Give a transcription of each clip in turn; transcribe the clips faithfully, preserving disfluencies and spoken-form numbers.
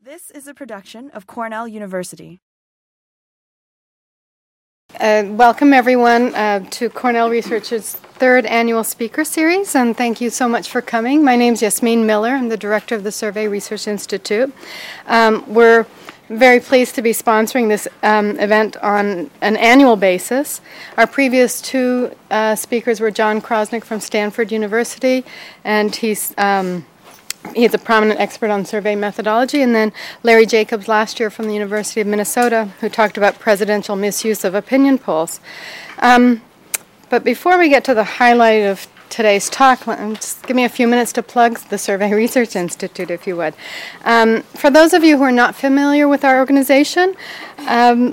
This is a production of Cornell University. Uh, welcome everyone uh, to Cornell Research's third annual speaker series, and thank you so much for coming. My name is Yasmin Miller. I'm the director of the Survey Research Institute. Um, we're very pleased to be sponsoring this um, event on an annual basis. Our previous two uh, speakers were John Krosnick from Stanford University, and he's um, He's a prominent expert on survey methodology, and then Larry Jacobs last year from the University of Minnesota, who talked about presidential misuse of opinion polls. Um, but before we get to the highlight of today's talk, just give me a few minutes to plug the Survey Research Institute, if you would. Um, for those of you who are not familiar with our organization, um,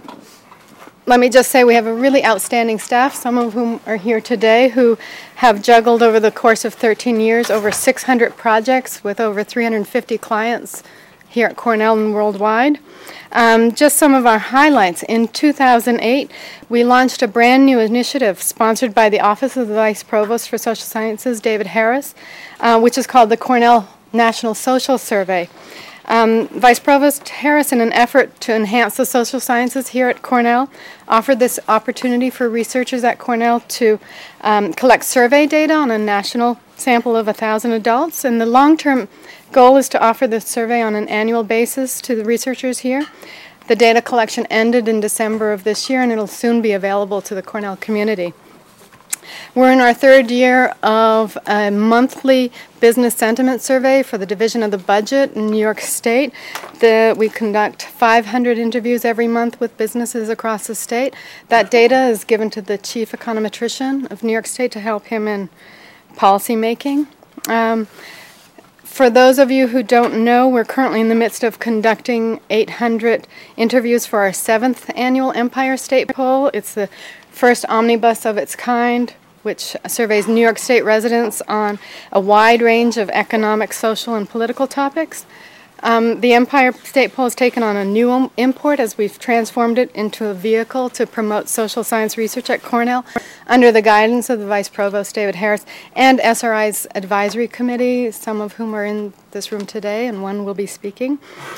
let me just say we have a really outstanding staff, some of whom are here today, who have juggled over the course of thirteen years over six hundred projects with over three hundred fifty clients here at Cornell and worldwide. Um, just some of our highlights. In two thousand eight, we launched a brand new initiative sponsored by the Office of the Vice Provost for Social Sciences, David Harris, uh, which is called the Cornell National Social Survey. Um, Vice Provost Harris, in an effort to enhance the social sciences here at Cornell, offered this opportunity for researchers at Cornell to um, collect survey data on a national sample of one thousand adults. And the long-term goal is to offer this survey on an annual basis to the researchers here. The data collection ended in December of this year, and it'll soon be available to the Cornell community. We're in our third year of a monthly business sentiment survey for the Division of the Budget in New York State. The, we conduct five hundred interviews every month with businesses across the state. That data is given to the chief econometrician of New York State to help him in policy making. Um, For those of you who don't know, we're currently in the midst of conducting eight hundred interviews for our seventh annual Empire State Poll. It's the first omnibus of its kind, which surveys New York State residents on a wide range of economic, social, and political topics. Um, the Empire State Poll has taken on a new import as we've transformed it into a vehicle to promote social science research at Cornell under the guidance of the Vice Provost David Harris and S R I's advisory committee, some of whom are in this room today, and one will be speaking.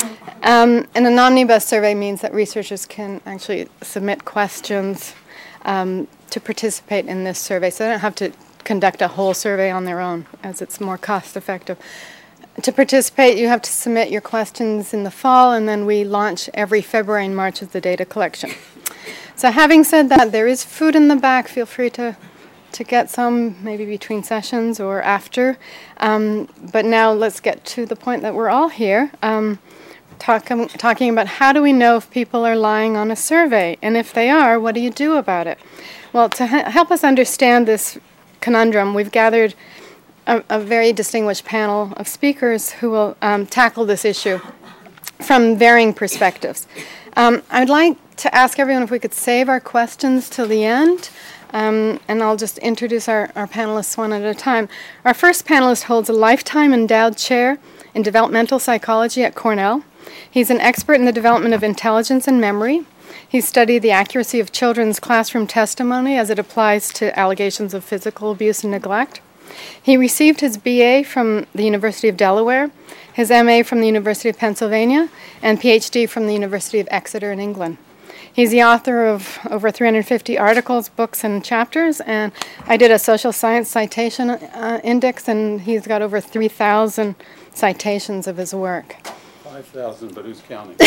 Um, and an omnibus survey means that researchers can actually submit questions um, to participate in this survey, so they don't have to conduct a whole survey on their own, as it's more cost-effective. To participate, you have to submit your questions in the fall, and then we launch every February and March of the data collection. So having said that, there is food in the back. Feel free to, to get some, maybe between sessions or after. Um, but now let's get to the point that we're all here, um, talk, um, talking about how do we know if people are lying on a survey? And if they are, what do you do about it? Well, to ha- help us understand this conundrum, we've gathered A, a very distinguished panel of speakers who will um, tackle this issue from varying perspectives. Um, I'd like to ask everyone if we could save our questions till the end, um, and I'll just introduce our, our panelists one at a time. Our first panelist holds a lifetime endowed chair in developmental psychology at Cornell. He's an expert in the development of intelligence and memory. He's studied the accuracy of children's classroom testimony as it applies to allegations of physical abuse and neglect. He received his B A from the University of Delaware, his M A from the University of Pennsylvania, and P H D from the University of Exeter in England. He's the author of over three hundred fifty articles, books, and chapters, and I did a social science citation uh, index, and he's got over three thousand citations of his work. five thousand, but who's counting?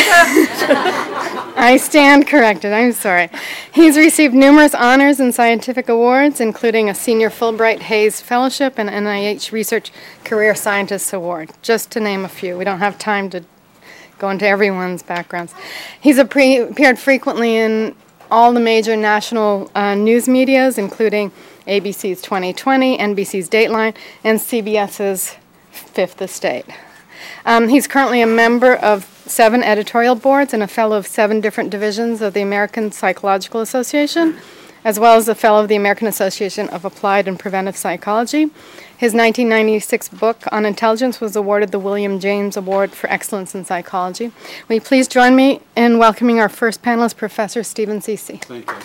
I stand corrected. I'm sorry. He's received numerous honors and scientific awards, including a Senior Fulbright Hays Fellowship and N I H Research Career Scientist Award, just to name a few. We don't have time to go into everyone's backgrounds. He's appeared frequently in all the major national uh, news medias, including A B C's twenty twenty, N B C's Dateline, and C B S's Fifth Estate. Um, he's currently a member of seven editorial boards and a fellow of seven different divisions of the American Psychological Association, as well as a fellow of the American Association of Applied and Preventive Psychology. His nineteen ninety-six book on intelligence was awarded the William James Award for Excellence in Psychology. Will you please join me in welcoming our first panelist, Professor Stephen Ceci. Thank you.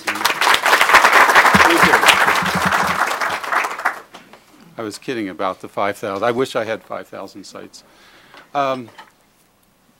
Thank you. I was kidding about the five thousand. I wish I had five thousand sites. Um,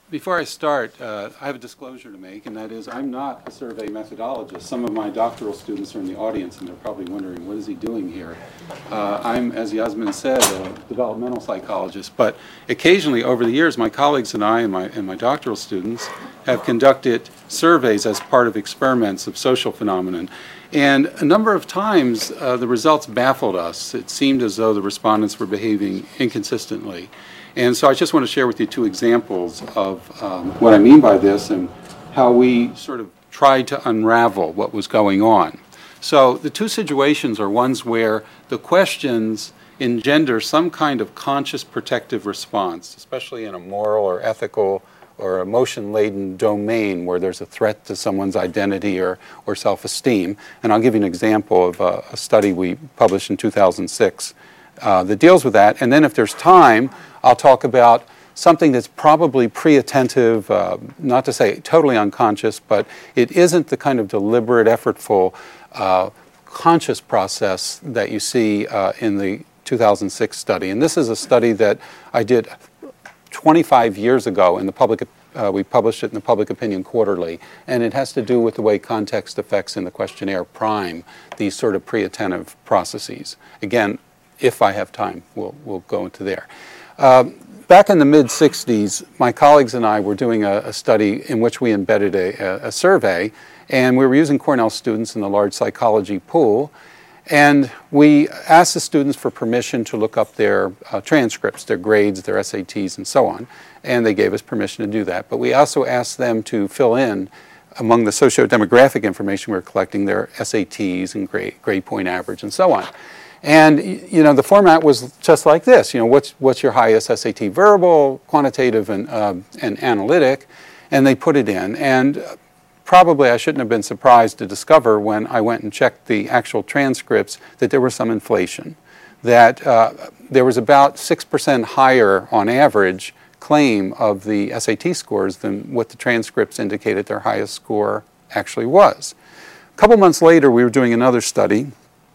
Before I start, uh, I have a disclosure to make, and that is I'm not a survey methodologist. Some of my doctoral students are in the audience, and they're probably wondering, what is he doing here? Uh, I'm, as Yasmin said, a developmental psychologist, but occasionally over the years, my colleagues and I and my, and my doctoral students have conducted surveys as part of experiments of social phenomenon. And a number of times, uh, the results baffled us. It seemed as though the respondents were behaving inconsistently. And so I just want to share with you two examples of um, what I mean by this and how we sort of tried to unravel what was going on. So the two situations are ones where the questions engender some kind of conscious protective response, especially in a moral or ethical or emotion-laden domain where there's a threat to someone's identity or, or self-esteem. And I'll give you an example of a, a study we published in two thousand six uh, that deals with that. And then if there's time, I'll talk about something that's probably pre-attentive, uh, not to say totally unconscious, but it isn't the kind of deliberate, effortful, uh, conscious process that you see uh, in the two thousand six study. And this is a study that I did twenty-five years ago in the public, uh, we published it in the Public Opinion Quarterly, and it has to do with the way context effects in the questionnaire prime these sort of pre-attentive processes. Again, if I have time, we'll, we'll go into there. Uh, back in the mid sixties, my colleagues and I were doing a, a study in which we embedded a, a, a survey, and we were using Cornell students in the large psychology pool. And we asked the students for permission to look up their uh, transcripts, their grades, their S A Ts, and so on. And they gave us permission to do that. But we also asked them to fill in, among the socio-demographic information we were collecting, their S A Ts and grade, grade point average and so on. And, you know, the format was just like this. You know, what's, what's your highest S A T, verbal, quantitative, and, uh, and analytic? And they put it in. And probably I shouldn't have been surprised to discover when I went and checked the actual transcripts that there was some inflation, that uh, there was about six percent higher on average claim of the S A T scores than what the transcripts indicated their highest score actually was. A couple months later, we were doing another study,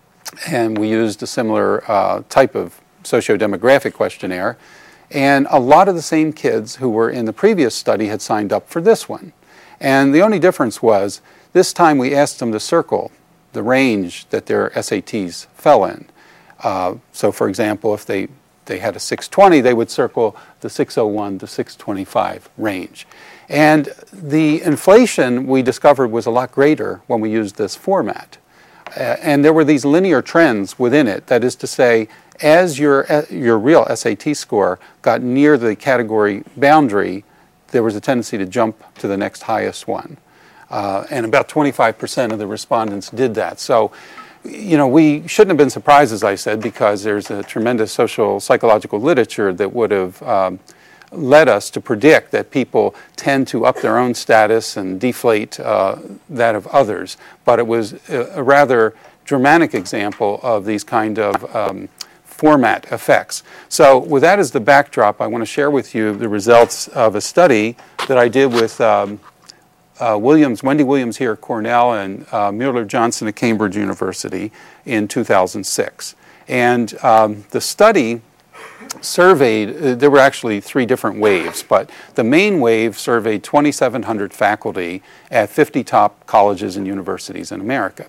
and we used a similar uh, type of socio-demographic questionnaire, and a lot of the same kids who were in the previous study had signed up for this one. And the only difference was, this time we asked them to circle the range that their S A Ts fell in. Uh, so for example, if they, they had a six twenty, they would circle the six oh one to six twenty-five range. And the inflation we discovered was a lot greater when we used this format. Uh, and there were these linear trends within it. That is to say, as your, uh, your real S A T score got near the category boundary, there was a tendency to jump to the next highest one. Uh, and about twenty-five percent of the respondents did that. So, you know, we shouldn't have been surprised, as I said, because there's a tremendous social psychological literature that would have um, led us to predict that people tend to up their own status and deflate uh, that of others. But it was a, a rather dramatic example of these kind of um, format effects. So with that as the backdrop, I want to share with you the results of a study that I did with um, uh, Williams, Wendy Williams here at Cornell and uh, Mueller Johnson at Cambridge University in two thousand six. And um, the study surveyed, uh, there were actually three different waves, but the main wave surveyed twenty-seven hundred faculty at fifty top colleges and universities in America.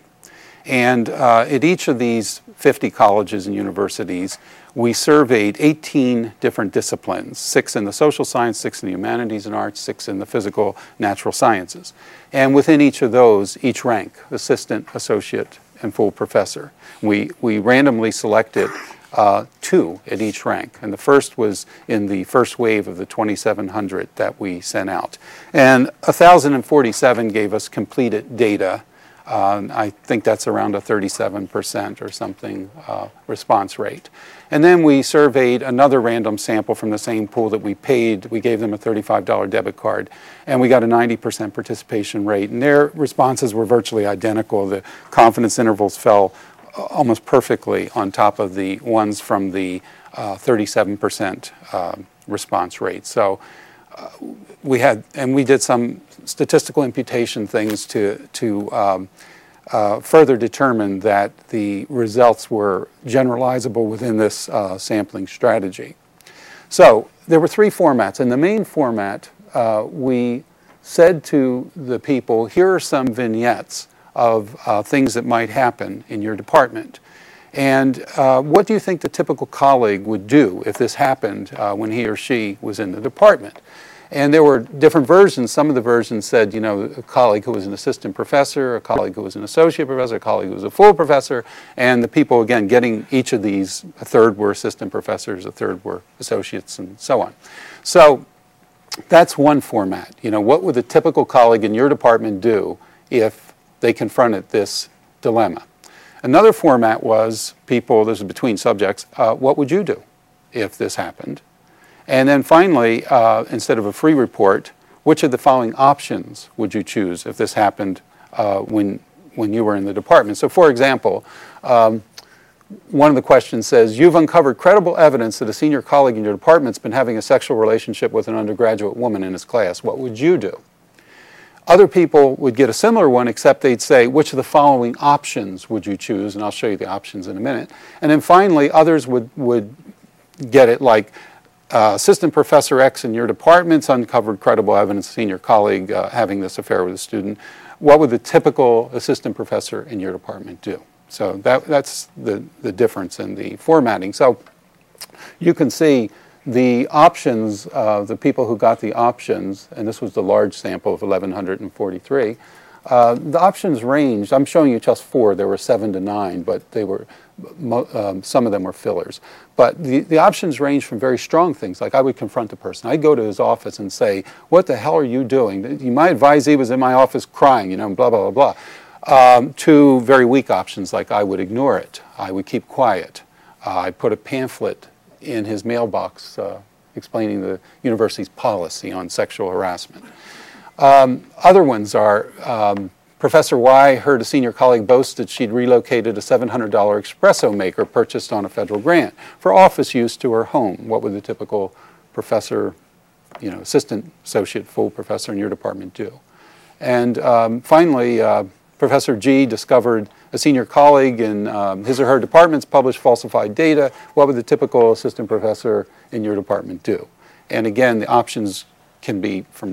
And uh, at each of these fifty colleges and universities, we surveyed eighteen different disciplines, six in the social science, six in the humanities and arts, six in the physical natural sciences. And within each of those, each rank, assistant, associate, and full professor. We, we randomly selected uh, two at each rank. And the first was in the first wave of the twenty-seven hundred that we sent out. And one thousand forty-seven gave us completed data. Uh, I think that's around a thirty-seven percent or something uh, response rate. And then we surveyed another random sample from the same pool that we paid. We gave them a thirty-five dollar debit card, and we got a ninety percent participation rate. And their responses were virtually identical. The confidence intervals fell almost perfectly on top of the ones from the uh, thirty-seven percent uh, response rate. So uh, we had, and we did some statistical imputation things to, to um, uh, further determine that the results were generalizable within this uh, sampling strategy. So there were three formats, and the main format uh, we said to the people, here are some vignettes of uh, things that might happen in your department. And uh, what do you think the typical colleague would do if this happened uh, when he or she was in the department? And there were different versions. Some of the versions said, you know, a colleague who was an assistant professor, a colleague who was an associate professor, a colleague who was a full professor, and the people, again, getting each of these, a third were assistant professors, a third were associates, and so on. So that's one format. You know, what would the typical colleague in your department do if they confronted this dilemma? Another format was people, this is between subjects, uh, what would you do if this happened? And then finally, uh, instead of a free report, which of the following options would you choose if this happened uh, when, when you were in the department? So for example, um, one of the questions says, you've uncovered credible evidence that a senior colleague in your department's been having a sexual relationship with an undergraduate woman in his class. What would you do? Other people would get a similar one, except they'd say, which of the following options would you choose? And I'll show you the options in a minute. And then finally, others would, would get it like, uh, Assistant Professor X in your department's uncovered credible evidence, senior colleague uh, having this affair with a student. What would the typical assistant professor in your department do? So that, that's the, the difference in the formatting. So you can see the options, uh, the people who got the options, and this was the large sample of eleven forty-three, uh, the options ranged. I'm showing you just four. There were seven to nine, but they were, um, some of them were fillers. But the, the options range from very strong things, like I would confront the person. I'd go to his office and say, what the hell are you doing? My advisee was in my office crying, you know, blah, blah, blah, blah. Um, to very weak options, like I would ignore it. I would keep quiet. Uh, I put a pamphlet in his mailbox uh, explaining the university's policy on sexual harassment. Um, other ones are, um, Professor Y heard a senior colleague boast that she'd relocated a seven hundred dollar espresso maker purchased on a federal grant for office use to her home. What would the typical professor, you know, assistant, associate, full professor in your department do? And um, finally, uh, Professor G discovered a senior colleague in um, his or her department's published falsified data. What would the typical assistant professor in your department do? And again, the options can be from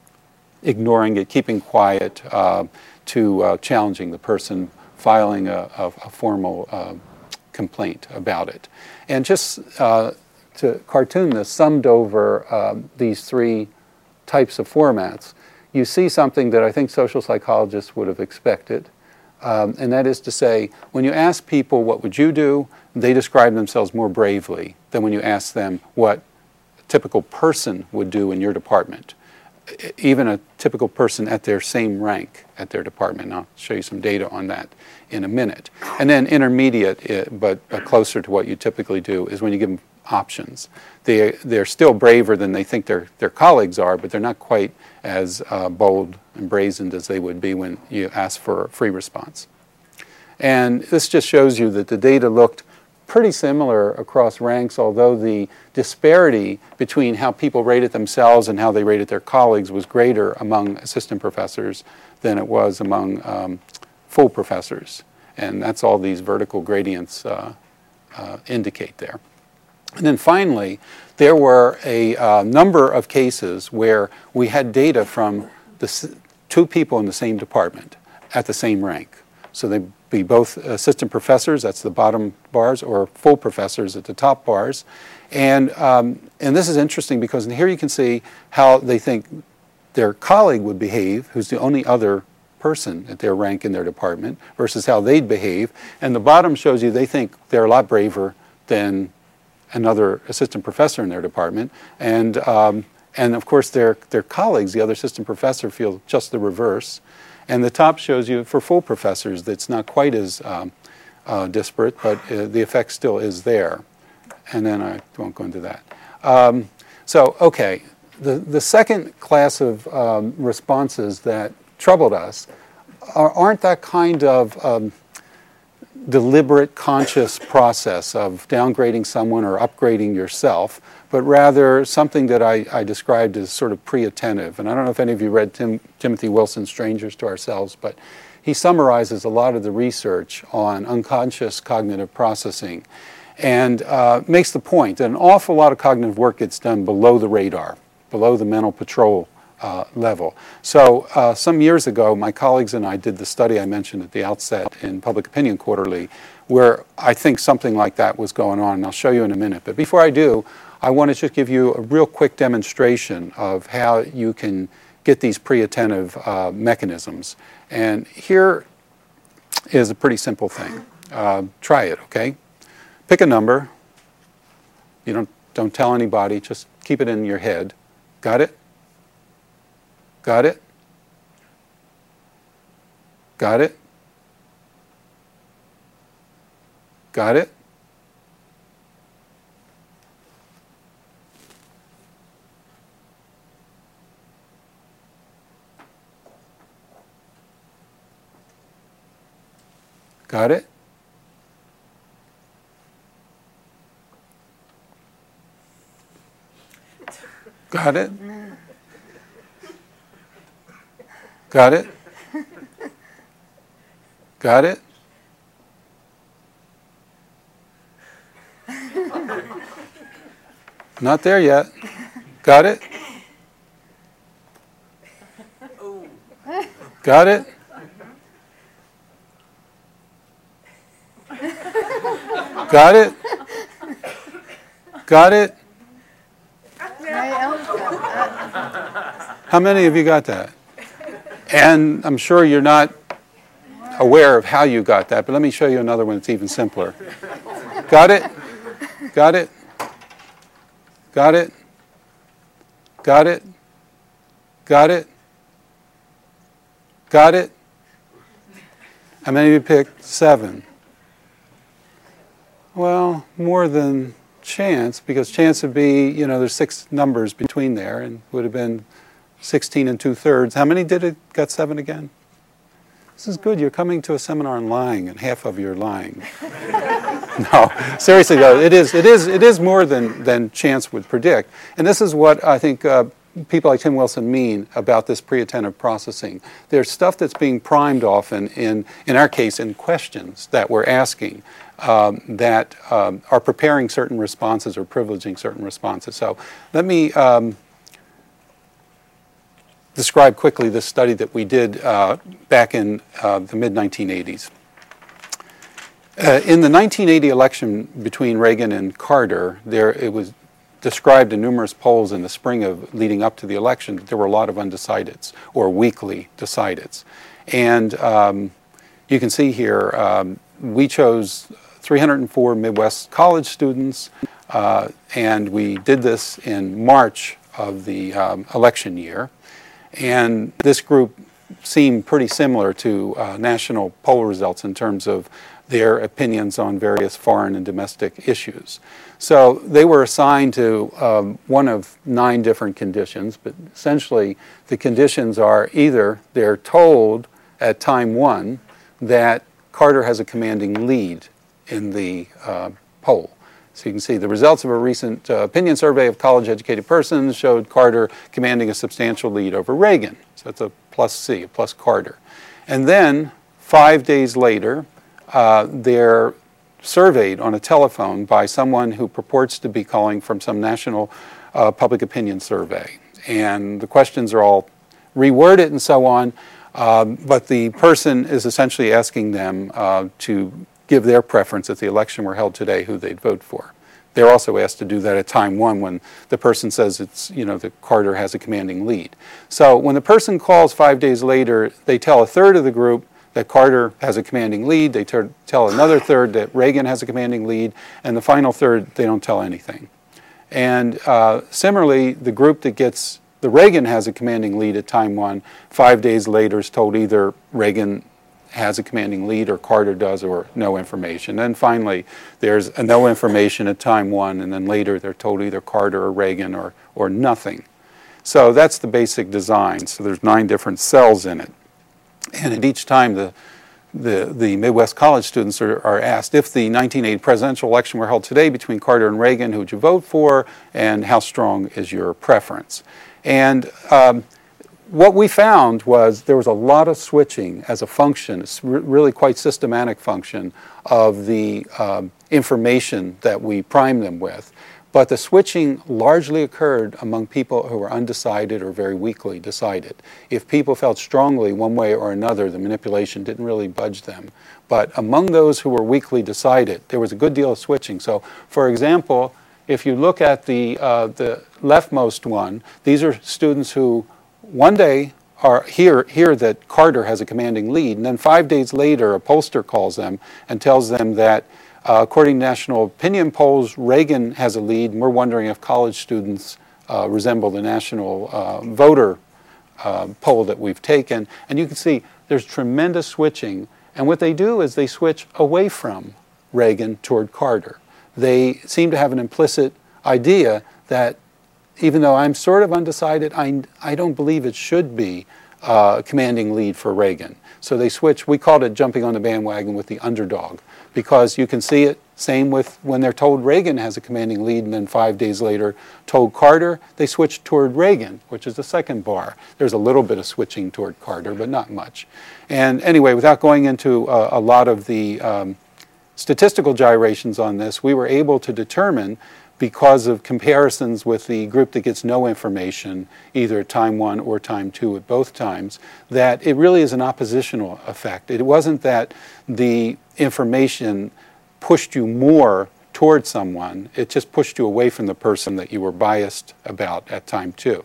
ignoring it, keeping quiet, uh, to uh, challenging the person, filing a, a, a formal uh, complaint about it. And just uh, to cartoon this, summed over um, these three types of formats, you see something that I think social psychologists would have expected. Um, and that is to say, when you ask people what would you do, they describe themselves more bravely than when you ask them what a typical person would do in your department. Even a typical person at their same rank at their department. I'll show you some data on that in a minute. And then intermediate, but closer to what you typically do, is when you give them options. They, they're still braver than they think their, their colleagues are, but they're not quite as uh, bold and brazened as they would be when you ask for a free response. And this just shows you that the data looked pretty similar across ranks, although the disparity between how people rated themselves and how they rated their colleagues was greater among assistant professors than it was among um, full professors. And that's all these vertical gradients uh, uh, indicate there. And then finally, there were a uh, number of cases where we had data from the s two people in the same department at the same rank. So they'd be both assistant professors, that's the bottom bars, or full professors at the top bars. And, um, and this is interesting because here you can see how they think their colleague would behave, who's the only other person at their rank in their department, versus how they'd behave. And the bottom shows you they think they're a lot braver than another assistant professor in their department. And, um, and of course, their, their colleagues, the other assistant professor, feel just the reverse. And the top shows you for full professors that's not quite as um, uh, disparate, but uh, the effect still is there. And then I won't go into that. Um, so, okay, the, the second class of um, responses that troubled us are, aren't that kind of um, deliberate, conscious process of downgrading someone or upgrading yourself, but rather something that I, I described as sort of pre-attentive. And I don't know if any of you read Tim, Timothy Wilson's Strangers to Ourselves, but he summarizes a lot of the research on unconscious cognitive processing and uh, makes the point that an awful lot of cognitive work gets done below the radar. below the mental patrol uh, level. So uh, some years ago, my colleagues and I did the study I mentioned at the outset in Public Opinion Quarterly, where I think something like that was going on, and I'll show you in a minute. But before I do, I want to just give you a real quick demonstration of how you can get these pre-attentive uh, mechanisms. And here is a pretty simple thing. Uh, try it, okay? Pick a number. You don't, don't tell anybody, just keep it in your head. Got it? Got it? Got it? Got it? Got it? Got it? Got it? Got it? Not there yet. Got it? Got it? Got it? Got it? How many of you got that? And I'm sure you're not aware of how you got that, but let me show you another one that's even simpler. Got it? Got it? Got it? Got it? Got it? Got it? How many of you picked seven? Well, more than chance, because chance would be, you know, there's six numbers between there, and would have been sixteen and two-thirds. How many did it got seven again? This is good. You're coming to a seminar on lying, and half of you are lying. No, seriously though, it is, it is, it is more than, than chance would predict. And this is what I think uh, people like Tim Wilson mean about this pre-attentive processing. There's stuff that's being primed often in, in our case, in questions that we're asking um, that um, are preparing certain responses or privileging certain responses. So let me um, describe quickly this study that we did uh, back in uh, the mid nineteen eighties. Uh, in the nineteen eighty election between Reagan and Carter, there it was described in numerous polls in the spring of leading up to the election that there were a lot of undecideds or weakly decideds. And um, you can see here, um, we chose three hundred four Midwest college students, uh, and we did this in March of the um, election year. And this group seemed pretty similar to uh, national poll results in terms of their opinions on various foreign and domestic issues. So they were assigned to um, one of nine different conditions, but essentially the conditions are either they're told at time one that Carter has a commanding lead in the uh, poll. So you can see the results of a recent uh, opinion survey of college-educated persons showed Carter commanding a substantial lead over Reagan. So that's a plus C, a plus Carter. And then five days later, uh, they're surveyed on a telephone by someone who purports to be calling from some national uh, public opinion survey. And the questions are all reworded and so on, um, but the person is essentially asking them uh, to give their preference if the election were held today, who they'd vote for. They're also asked to do that at time one when the person says it's, you know, that Carter has a commanding lead. So when the person calls five days later, they tell a third of the group that Carter has a commanding lead, they ter- tell another third that Reagan has a commanding lead, and the final third, they don't tell anything. And uh, similarly, the group that gets the Reagan has a commanding lead at time one, five days later is told either Reagan has a commanding lead or Carter does, or no information. And finally, there's a no information at time one, and then later they're told either Carter or Reagan or, or nothing. So that's the basic design. So there's nine different cells in it. And at each time, the, the, the Midwest college students are, are asked, if the nineteen eighty presidential election were held today between Carter and Reagan, who would you vote for, and how strong is your preference? And um, what we found was there was a lot of switching as a function, it's re- really quite systematic function of the um, information that we primed them with. but the switching largely occurred among people who were undecided or very weakly decided. If people felt strongly one way or another, the manipulation didn't really budge them. But among those who were weakly decided, there was a good deal of switching. So, for example, if you look at the, uh, the leftmost one, these are students who one day are hear, hear that Carter has a commanding lead, and then five days later a pollster calls them and tells them that Uh, according to national opinion polls, Reagan has a lead, and we're wondering if college students uh, resemble the national uh, voter uh, poll that we've taken. And you can see there's tremendous switching. And what they do is they switch away from Reagan toward Carter. They seem to have an implicit idea that even though I'm sort of undecided, I, I don't believe it should be uh, a commanding lead for Reagan. So they switch. We called it jumping on the bandwagon with the underdog, because you can see it, same with when they're told Reagan has a commanding lead and then five days later told Carter, they switch toward Reagan, which is the second bar. There's a little bit of switching toward Carter, but not much. And anyway, without going into uh, a lot of the um, statistical gyrations on this, we were able to determine, because of comparisons with the group that gets no information, either at time one or time two at both times, that it really is an oppositional effect. It wasn't that the information pushed you more toward someone, it just pushed you away from the person that you were biased about at time two.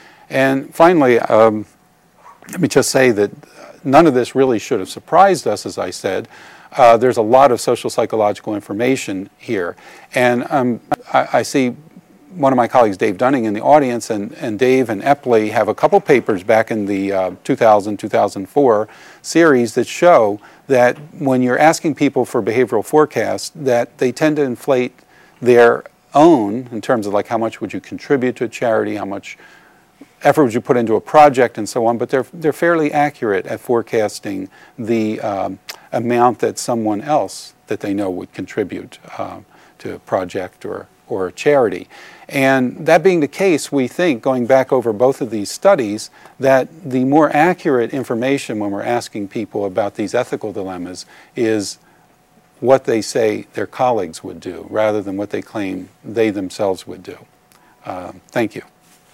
And finally, um, let me just say that none of this really should have surprised us, as I said. Uh, there's a lot of social psychological information here. And um, I, I see one of my colleagues, Dave Dunning, in the audience, and, and Dave and Epley have a couple papers back in the uh, two thousand, two thousand four series that show that when you're asking people for behavioral forecasts, that they tend to inflate their own in terms of like how much would you contribute to a charity, how much effort would you put into a project, and so on, but they're, they're fairly accurate at forecasting the um, amount that someone else that they know would contribute uh, to a project or, or a charity. And that being the case, we think, going back over both of these studies, that the more accurate information when we're asking people about these ethical dilemmas is what they say their colleagues would do, rather than what they claim they themselves would do. Uh, thank you.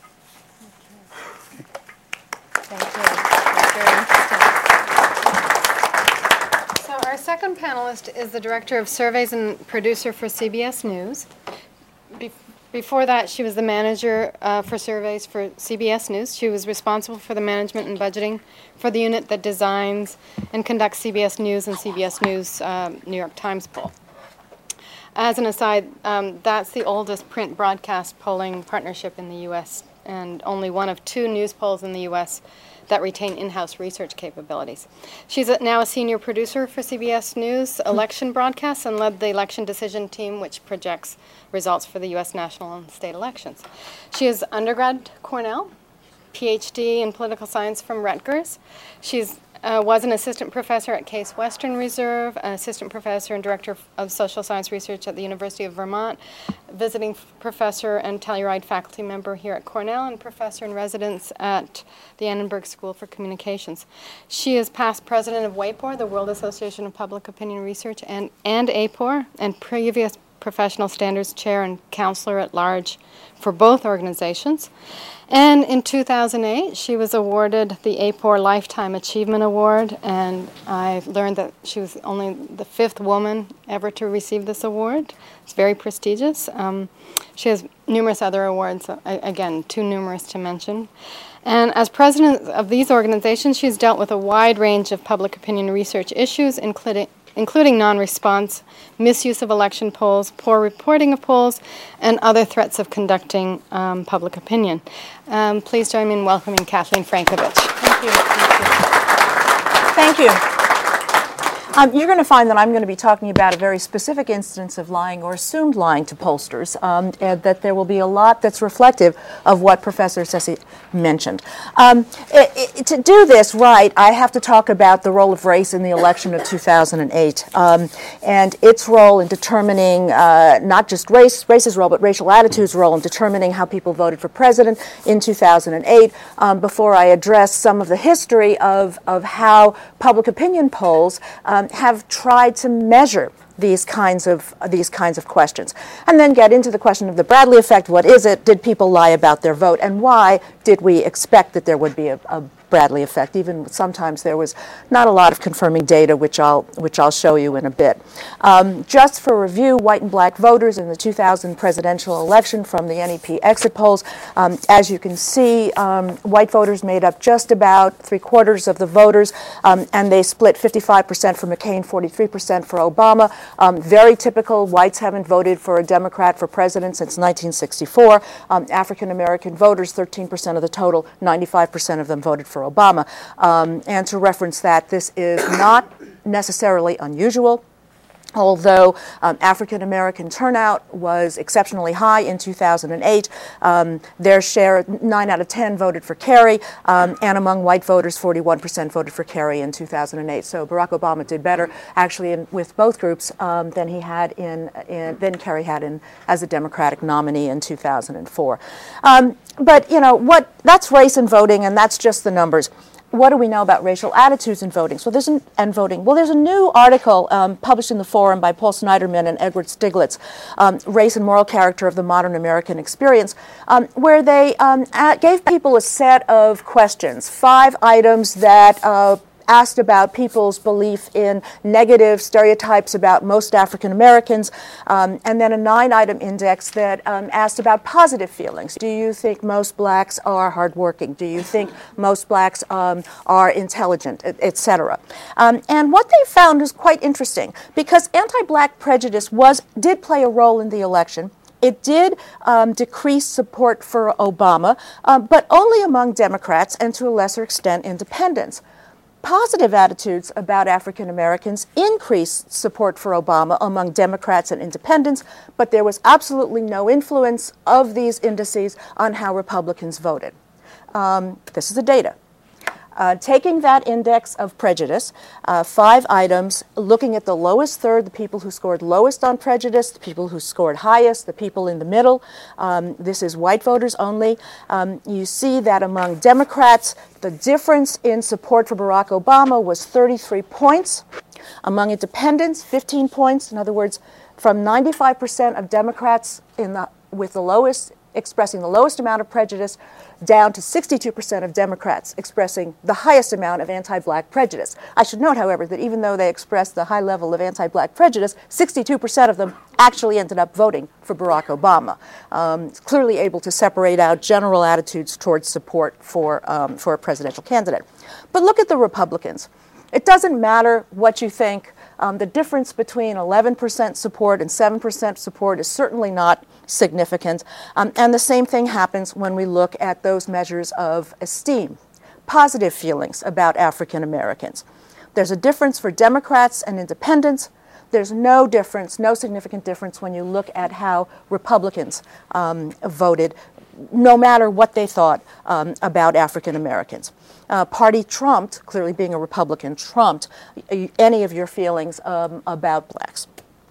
Thank you. That's very interesting. So our second panelist is the Director of Surveys and producer for C B S News. Be- before that, she was the manager uh, for surveys for C B S News. She was responsible for the management and budgeting for the unit that designs and conducts C B S News and C B S News um, New York Times poll. As an aside, um, that's the oldest print broadcast polling partnership in the U S and only one of two news polls in the U S that retain in-house research capabilities. She's a, now a senior producer for C B S News election broadcasts and led the election decision team, which projects results for the U S national and state elections. She is undergrad Cornell, P H D in political science from Rutgers. She's Uh, was an assistant professor at Case Western Reserve, an assistant professor and director of social science research at the University of Vermont, visiting f- professor and Telluride faculty member here at Cornell, and professor in residence at the Annenberg School for Communications. She is past president of WAPOR, the World Association of Public Opinion Research, and, and A P O R, and previous professional standards chair and counselor at large for both organizations. And in two thousand eight, she was awarded the A P O R Lifetime Achievement Award, and I learned that she was only the fifth woman ever to receive this award. It's very prestigious. Um, she has numerous other awards, uh, again, too numerous to mention. And as president of these organizations, she's dealt with a wide range of public opinion research issues, including including non-response, misuse of election polls, poor reporting of polls, and other threats of conducting um, public opinion. Um, please join me in welcoming Kathleen Frankovich. Thank you. Thank you. Thank you. Um, you're going to find that I'm going to be talking about a very specific instance of lying or assumed lying to pollsters, um, and that there will be a lot that's reflective of what Professor Ceci mentioned. Um, it, it, to do this right, I have to talk about the role of race in the election of two thousand eight, um, and its role in determining uh, not just race, race's role, but racial attitudes' role in determining how people voted for president in two thousand eight, um, before I address some of the history of, of how public opinion polls um, have tried to measure these kinds of these kinds of questions, and then get into the question of the Bradley effect. What is it? Did people lie about their vote, and why did we expect that there would be a, a Bradley effect? Even sometimes there was not a lot of confirming data, which I'll which I'll show you in a bit. Um, just for review, white and black voters in the two thousand presidential election from the N E P exit polls. Um, as you can see, um, white voters made up just about three quarters of the voters, um, and they split fifty-five percent for McCain, forty-three percent for Obama. Um, very typical. Whites haven't voted for a Democrat for president since nineteen sixty-four. Um, African American voters, thirteen percent of the total, ninety-five percent of them voted for Obama. Um, and to reference that, this is not necessarily unusual. Although um, African American turnout was exceptionally high in two thousand eight, um, their share, nine out of ten voted for Kerry, um, and among white voters, forty-one percent voted for Kerry in two thousand eight. So Barack Obama did better, actually, in, with both groups um, than he had in, in than Kerry had in as a Democratic nominee in two thousand four. Um, but you know what? That's race and voting, and that's just the numbers. What do we know about racial attitudes in voting? So there's an, and voting. Well, there's a new article um, published in the Forum by Paul Sniderman and Edward Stiglitz, um, Race and Moral Character of the Modern American Experience, um, where they um, at, gave people a set of questions, five items that uh, asked about people's belief in negative stereotypes about most African Americans, um, and then a nine-item index that um, asked about positive feelings. Do you think most blacks are hardworking? Do you think most blacks um, are intelligent, et cetera? Um, and what they found was quite interesting, because anti-black prejudice was did play a role in the election. It did um, decrease support for Obama, um, but only among Democrats and to a lesser extent independents. Positive attitudes about African Americans increased support for Obama among Democrats and independents, but there was absolutely no influence of these indices on how Republicans voted. Um, this is the data. Uh, taking that index of prejudice, uh, five items, looking at the lowest third, the people who scored lowest on prejudice, the people who scored highest, the people in the middle. Um, this is white voters only. Um, you see that among Democrats, the difference in support for Barack Obama was thirty-three points. Among independents, fifteen points. In other words, from ninety-five percent of Democrats in the, with the lowest expressing the lowest amount of prejudice, down to sixty-two percent of Democrats expressing the highest amount of anti-black prejudice. I should note, however, that even though they expressed the high level of anti-black prejudice, sixty-two percent of them actually ended up voting for Barack Obama. Um, clearly able to separate out general attitudes towards support for, um, for a presidential candidate. But look at the Republicans. It doesn't matter what you think. Um, the difference between eleven percent support and seven percent support is certainly not significant. Um, and the same thing happens when we look at those measures of esteem, positive feelings about African Americans. There's a difference for Democrats and independents. There's no difference, no significant difference when you look at how Republicans um, voted, no matter what they thought um, about African Americans. Uh, party trumped, clearly being a Republican, trumped any of your feelings um, about blacks.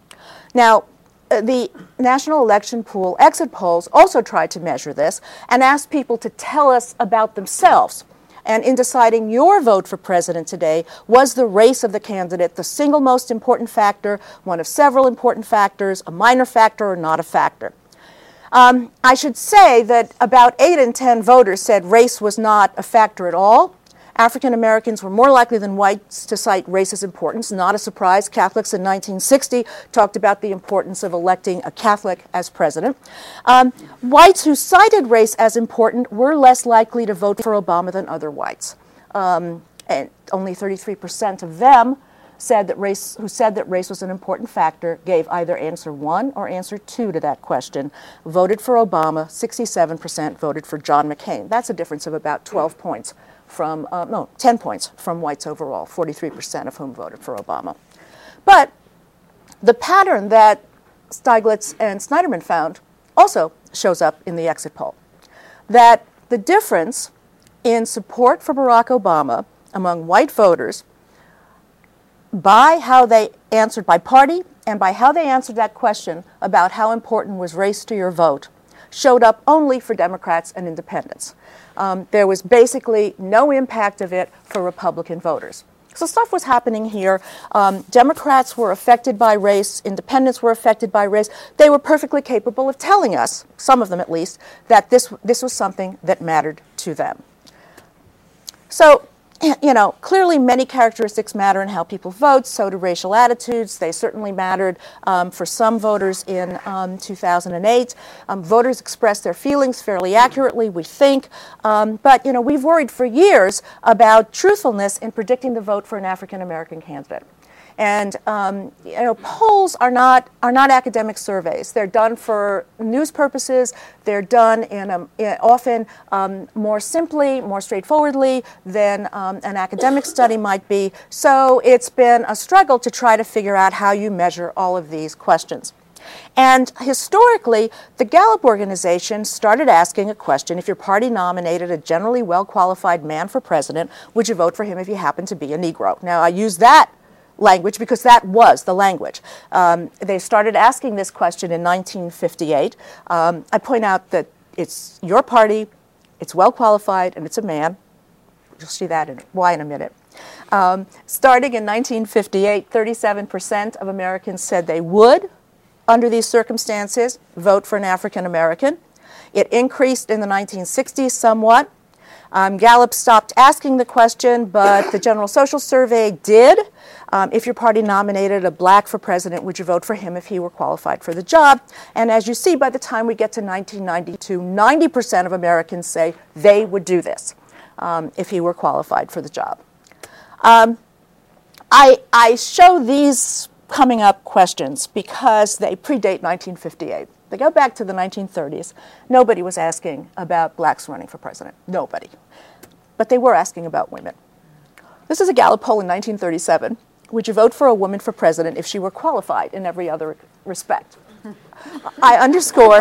Now, uh, the National Election Pool exit polls also tried to measure this and asked people to tell us about themselves. And in deciding your vote for president today, was the race of the candidate the single most important factor, one of several important factors, a minor factor, or not a factor? Um, I should say that about eight in ten voters said race was not a factor at all. African Americans were more likely than whites to cite race as importance. Not a surprise. Catholics in nineteen sixty talked about the importance of electing a Catholic as president. Um, whites who cited race as important were less likely to vote for Obama than other whites. Um, and only thirty-three percent of them said that race, who said that race was an important factor, gave either answer one or answer two to that question. Voted for Obama, sixty-seven percent voted for John McCain. That's a difference of about twelve points from, uh, no, ten points from whites overall, forty-three percent of whom voted for Obama. But the pattern that Stiglitz and Sniderman found also shows up in the exit poll, that the difference in support for Barack Obama among white voters by how they answered by party and by how they answered that question about how important was race to your vote showed up only for Democrats and independents. Um, there was basically no impact of it for Republican voters. So stuff was happening here. Um, Democrats were affected by race. Independents were affected by race. They were perfectly capable of telling us, some of them at least, that this, this was something that mattered to them. So, you know, clearly many characteristics matter in how people vote. So do racial attitudes. They certainly mattered um, for some voters in um, two thousand eight. Um, voters expressed their feelings fairly accurately, we think. Um, but, you know, we've worried for years about truthfulness in predicting the vote for an African-American candidate. And um, you know, polls are not are not academic surveys. They're done for news purposes. They're done in, a, in often um, more simply, more straightforwardly than um, an academic study might be. So it's been a struggle to try to figure out how you measure all of these questions. And historically, the Gallup organization started asking a question: if your party nominated a generally well-qualified man for president, would you vote for him if he happened to be a Negro? Now, I use that language because that was the language. Um, they started asking this question in nineteen fifty-eight. Um, I point out that it's your party, it's well qualified, and it's a man. You'll see that in why in a minute. Um, starting in nineteen fifty-eight, thirty-seven percent of Americans said they would, under these circumstances, vote for an African American. It increased in the nineteen sixties somewhat. Um, Gallup stopped asking the question, but the General Social Survey did. Um, if your party nominated a black for president, would you vote for him if he were qualified for the job? And as you see, by the time we get to nineteen ninety-two, ninety percent of Americans say they would do this um, if he were qualified for the job. Um, I, I show these coming up questions because they predate nineteen fifty-eight. They go back to the nineteen thirties. Nobody was asking about blacks running for president. Nobody. But they were asking about women. This is a Gallup poll in nineteen thirty-seven. Would you vote for a woman for president if she were qualified in every other respect? I underscore,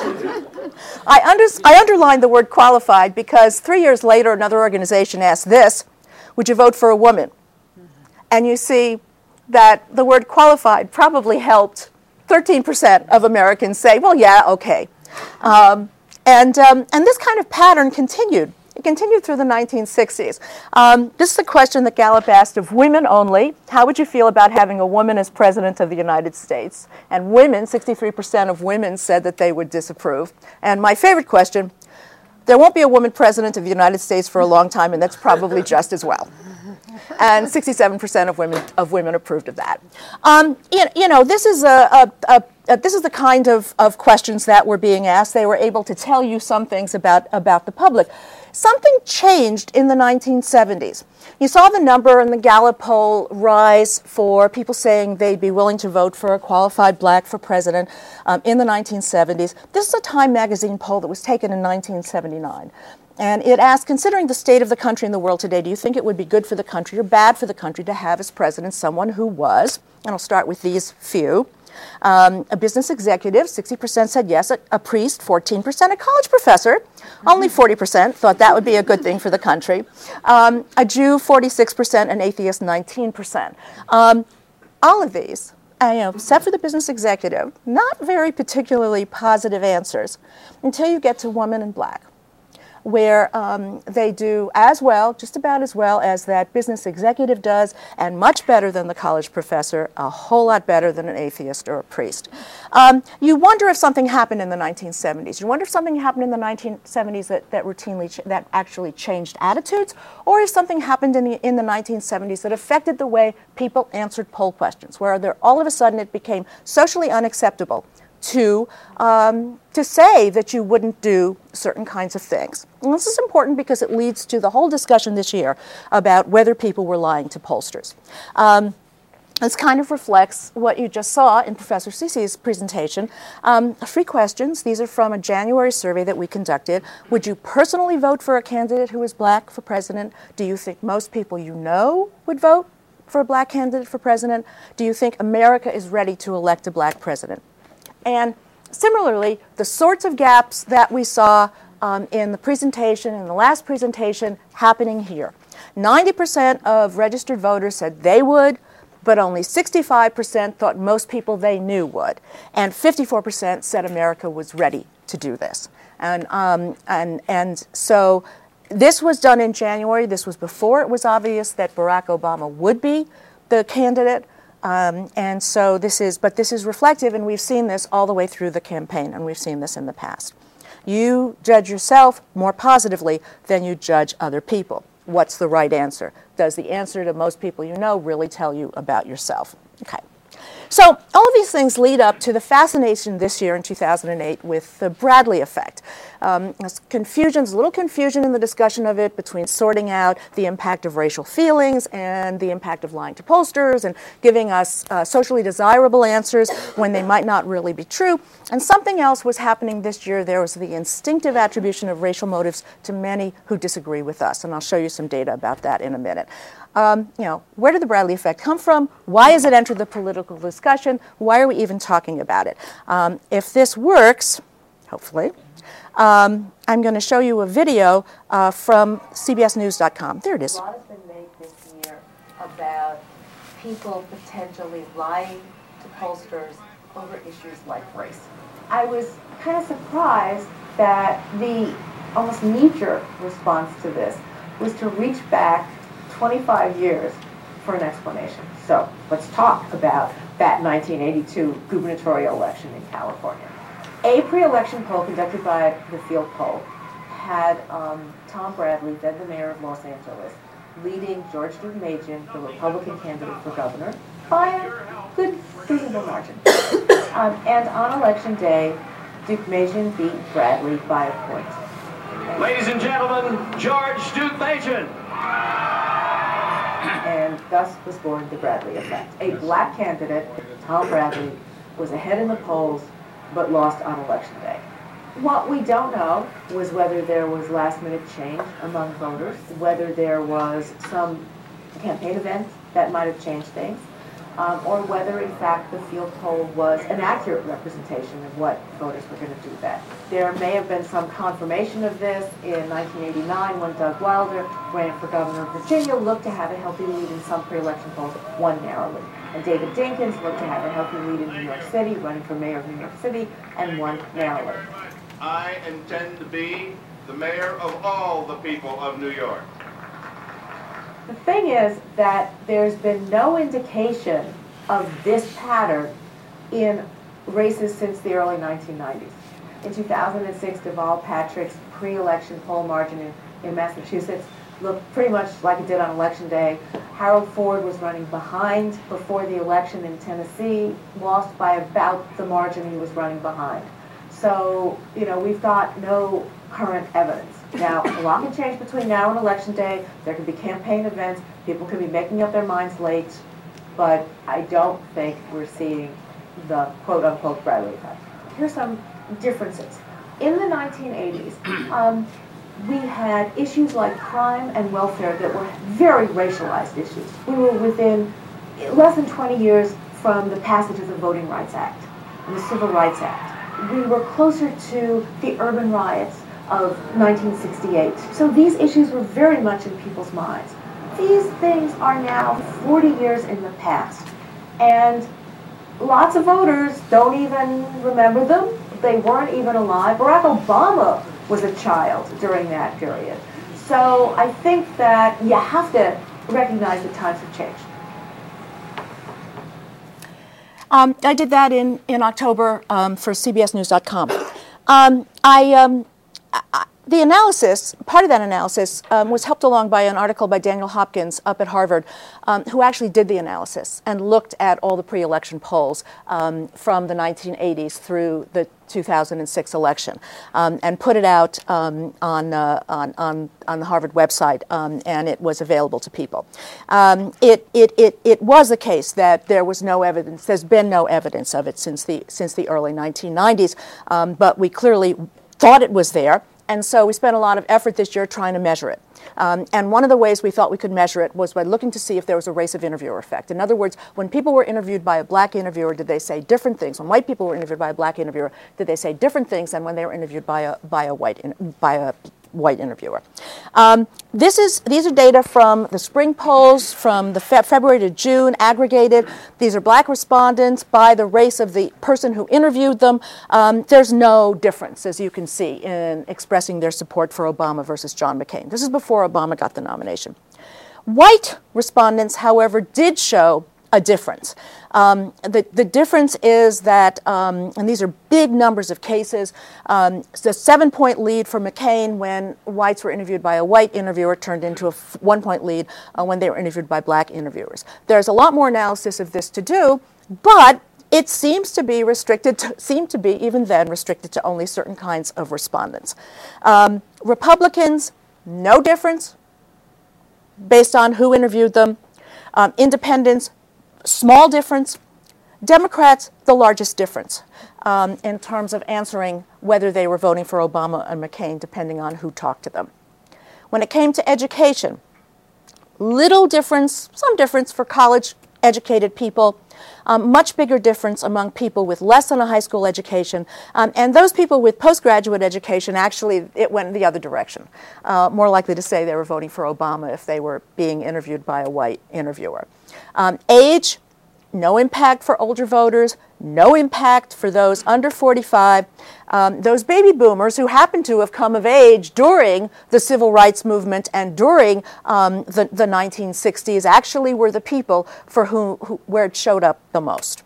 I, under, I underline the word qualified because three years later another organization asked this: would you vote for a woman? And you see that the word qualified probably helped thirteen percent of Americans say, well, yeah, okay. Um, and, um, and this kind of pattern continued. It continued through the nineteen sixties. Um, this is a question that Gallup asked of women only. How would you feel about having a woman as president of the United States? And women, sixty-three percent of women said that they would disapprove. And my favorite question: there won't be a woman president of the United States for a long time, and that's probably just as well. And sixty-seven percent of women of women approved of that. Um, you, you know, this is a, a, a, a this is the kind of, of questions that were being asked. They were able to tell you some things about about the public. Something changed in the nineteen seventies. You saw the number in the Gallup poll rise for people saying they'd be willing to vote for a qualified black for president um, in the nineteen seventies. This is a Time magazine poll that was taken in nineteen seventy-nine. And it asked, considering the state of the country and the world today, do you think it would be good for the country or bad for the country to have as president someone who was, and I'll start with these few, um, a business executive, sixty percent said yes, a, a priest, fourteen percent, a college professor, only forty percent thought that would be a good thing for the country, um, a Jew, forty-six percent, an atheist, nineteen percent. Um, all of these, uh, you know, except for the business executive, not very particularly positive answers until you get to woman and black, where um, they do as well, just about as well as that business executive does, and much better than the college professor, a whole lot better than an atheist or a priest. Um, you wonder if something happened in the nineteen seventies. You wonder if something happened in the nineteen seventies that, that routinely, ch that actually changed attitudes, or if something happened in the, in the nineteen seventies that affected the way people answered poll questions, where there, all of a sudden it became socially unacceptable to, um, to say that you wouldn't do certain kinds of things. And this is important because it leads to the whole discussion this year about whether people were lying to pollsters. Um, this kind of reflects what you just saw in Professor Cici's presentation. Um, three questions. These are from a January survey that we conducted. Would you personally vote for a candidate who is black for president? Do you think most people you know would vote for a black candidate for president? Do you think America is ready to elect a black president? And similarly, the sorts of gaps that we saw um, in the presentation, in the last presentation, happening here. ninety percent of registered voters said they would, but only sixty-five percent thought most people they knew would. And fifty-four percent said America was ready to do this. And, um, and, and so this was done in January. This was before it was obvious that Barack Obama would be the candidate. Um, and so this is, but this is reflective, and we've seen this all the way through the campaign, and we've seen this in the past. You judge yourself more positively than you judge other people. What's the right answer? Does the answer to most people you know really tell you about yourself? Okay. So all of these things lead up to the fascination this year in two thousand eight with the Bradley effect. Um, there's confusion, there's a little confusion in the discussion of it between sorting out the impact of racial feelings and the impact of lying to pollsters and giving us uh, socially desirable answers when they might not really be true. And something else was happening this year. There was the instinctive attribution of racial motives to many who disagree with us. And I'll show you some data about that in a minute. Um, you know, where did the Bradley effect come from? Why has it entered the political discussion? Why are we even talking about it? Um, if this works, hopefully, um, I'm going to show you a video uh, from C B S News dot com. There it is. A lot has been made this year about people potentially lying to pollsters over issues like race. I was kind of surprised that the almost knee-jerk response to this was to reach back twenty-five years for an explanation. So let's talk about that nineteen eighty-two gubernatorial election in California. A pre-election poll conducted by the Field Poll had um, Tom Bradley, then the mayor of Los Angeles, leading George Deukmejian, the Republican candidate for governor, by a good, reasonable margin. um, and on election day, Deukmejian beat Bradley by a point. Ladies and gentlemen, George Deukmejian. And thus was born the Bradley effect. A black candidate, Tom Bradley, was ahead in the polls, but lost on election day. What we don't know was whether there was last-minute change among voters, whether there was some campaign event that might have changed things, um, or whether, in fact, the Field Poll was an accurate representation of what voters were going to do then. There may have been some confirmation of this in nineteen eighty-nine when Doug Wilder ran for governor of Virginia, looked to have a healthy lead in some pre-election polls, won narrowly. And David Dinkins looked to have a healthy lead in New York City, running for mayor of New York City, and won narrowly. I intend to be the mayor of all the people of New York. The thing is that there's been no indication of this pattern in races since the early nineteen nineties. In two thousand six, Deval Patrick's pre-election poll margin in, in Massachusetts looked pretty much like it did on election day. Harold Ford was running behind before the election in Tennessee, lost by about the margin he was running behind. So, you know, we've got no current evidence. Now, a lot can change between now and election day. There could be campaign events. People could be making up their minds late. But I don't think we're seeing the quote-unquote Bradley effect. Here's some differences. In the nineteen eighties, um, we had issues like crime and welfare that were very racialized issues. We were within less than twenty years from the passage of the Voting Rights Act and the Civil Rights Act. We were closer to the urban riots of nineteen sixty-eight. So these issues were very much in people's minds. These things are now forty years in the past. And lots of voters don't even remember them. They weren't even alive. Barack Obama was a child during that period. So I think that you have to recognize that times have changed. Um, I did that in, in October um, for C B S News dot com. Um, I, um, I, the analysis, part of that analysis, um, was helped along by an article by Daniel Hopkins up at Harvard, um, who actually did the analysis and looked at all the pre-election polls um, from the nineteen eighties through the two thousand six election, um, and put it out um, on, uh, on, on, on the Harvard website, um, and it was available to people. Um, it, it, it, it was the case that there was no evidence, there's been no evidence of it since the, since the early nineteen nineties, um, but we clearly thought it was there. And so we spent a lot of effort this year trying to measure it. Um, and one of the ways we thought we could measure it was by looking to see if there was a race of interviewer effect. In other words, when people were interviewed by a black interviewer, did they say different things? When white people were interviewed by a black interviewer, did they say different things than when they were interviewed by a by a white in, by a white interviewer. Um, this is, these are data from the spring polls from the fe February to June, aggregated. These are black respondents by the race of the person who interviewed them. Um, there's no difference, as you can see, in expressing their support for Obama versus John McCain. This is before Obama got the nomination. White respondents, however, did show a difference. Um, the, the difference is that, um, and these are big numbers of cases, um, the seven-point lead for McCain when whites were interviewed by a white interviewer turned into a f one-point lead uh, when they were interviewed by black interviewers. There's a lot more analysis of this to do, but it seems to be restricted, to, seemed to be even then restricted to only certain kinds of respondents. Um, Republicans, no difference based on who interviewed them. Um, independents, small difference. Democrats, the largest difference um, in terms of answering whether they were voting for Obama and McCain, depending on who talked to them. When it came to education, little difference, some difference for college-educated people, um, much bigger difference among people with less than a high school education, um, and those people with postgraduate education, actually, it went the other direction. Uh, more likely to say they were voting for Obama if they were being interviewed by a white interviewer. Um, age, no impact for older voters, no impact for those under forty-five. Um, those baby boomers who happen to have come of age during the civil rights movement and during um, the, the nineteen sixties actually were the people for whom, who, where it showed up the most.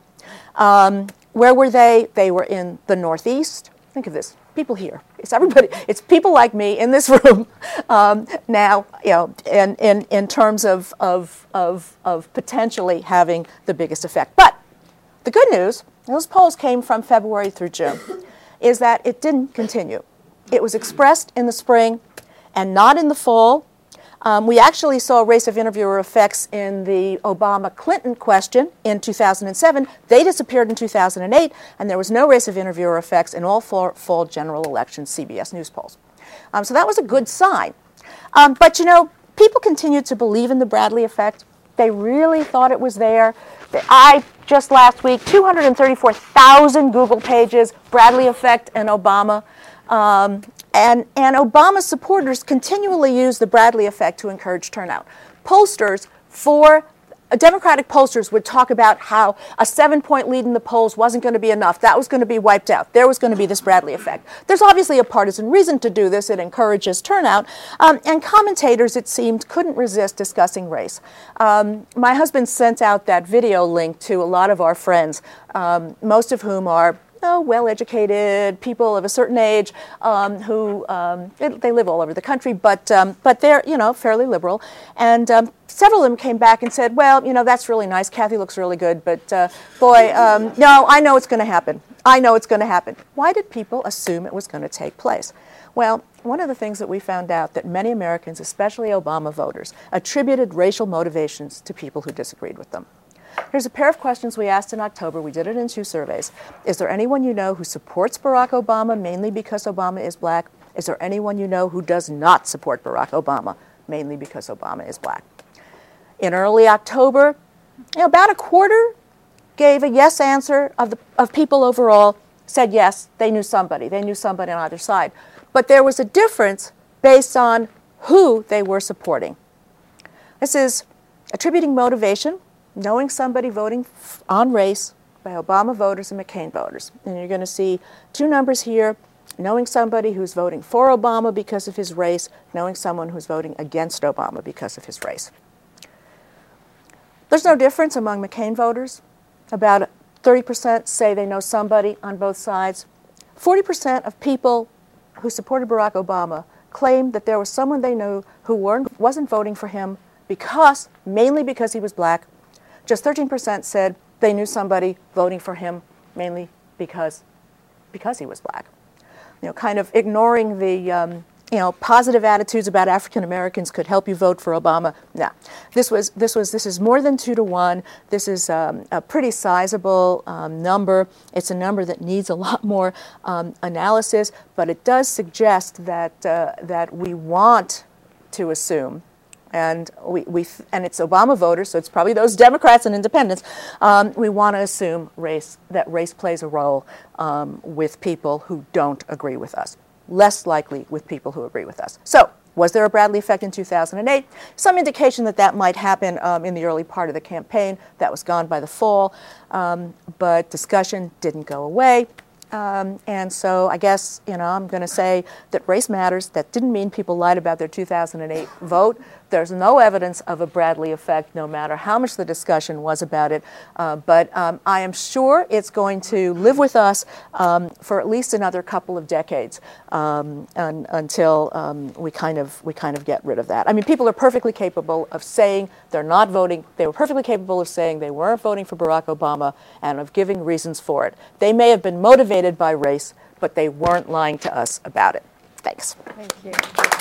Um, where were they? They were in the Northeast. Think of this. People here. It's everybody. It's people like me in this room um, now. You know, in in in terms of of of of potentially having the biggest effect. But the good news, those polls came from February through June, is that it didn't continue. It was expressed in the spring, and not in the fall. Um, we actually saw race of interviewer effects in the Obama-Clinton question in two thousand seven. They disappeared in two thousand eight, and there was no race of interviewer effects in all four fall general election C B S News polls. Um, so that was a good sign. Um, but, you know, people continued to believe in the Bradley effect. They really thought it was there. I, just last week, two hundred thirty-four thousand Google pages, Bradley effect and Obama. Um, And, and Obama supporters continually use the Bradley effect to encourage turnout. Pollsters for, uh, Democratic pollsters would talk about how a seven-point lead in the polls wasn't going to be enough. That was going to be wiped out. There was going to be this Bradley effect. There's obviously a partisan reason to do this. It encourages turnout. Um, and commentators, it seemed, couldn't resist discussing race. Um, my husband sent out that video link to a lot of our friends, um, most of whom are Oh, well-educated people of a certain age um, who um, they, they live all over the country, but um, but they're you know fairly liberal, and um, several of them came back and said, "Well, you know that's really nice. Kathy looks really good, but uh, boy, um, no, I know it's going to happen. I know it's going to happen." Why did people assume it was going to take place? Well, one of the things that we found out that many Americans, especially Obama voters, attributed racial motivations to people who disagreed with them. Here's a pair of questions we asked in October. We did it in two surveys. Is there anyone you know who supports Barack Obama mainly because Obama is black? Is there anyone you know who does not support Barack Obama mainly because Obama is black? In early October, you know, about a quarter gave a yes answer of, the, of people overall said yes, they knew somebody. They knew somebody on either side. But there was a difference based on who they were supporting. This is attributing motivation, knowing somebody voting on race by Obama voters and McCain voters. And you're going to see two numbers here, knowing somebody who's voting for Obama because of his race, knowing someone who's voting against Obama because of his race. There's no difference among McCain voters. About thirty percent say they know somebody on both sides. forty percent of people who supported Barack Obama claimed that there was someone they knew who weren't, wasn't voting for him because, mainly because he was black. Just thirteen percent said they knew somebody voting for him mainly because, because he was black. You know, kind of ignoring the um, you know positive attitudes about African Americans could help you vote for Obama. No, this was this was this is more than two to one. This is um, a pretty sizable um, number. It's a number that needs a lot more um, analysis, but it does suggest that uh, that we want to assume. And we, we and it's Obama voters, so it's probably those Democrats and independents. Um, we want to assume race that race plays a role um, with people who don't agree with us. less likely with people who agree with us. So, was there a Bradley effect in two thousand eight? Some indication that that might happen um, in the early part of the campaign. That was gone by the fall, um, but discussion didn't go away. Um, and so I guess, you know, I'm going to say that race matters. That didn't mean people lied about their two thousand eight vote. There's no evidence of a Bradley effect, no matter how much the discussion was about it. Uh, but um, I am sure it's going to live with us um, for at least another couple of decades um, un until um, we kind of we kind of get rid of that. I mean, people are perfectly capable of saying they're not voting. They were perfectly capable of saying they weren't voting for Barack Obama and of giving reasons for it. They may have been motivated by race, but they weren't lying to us about it. Thanks. Thank you.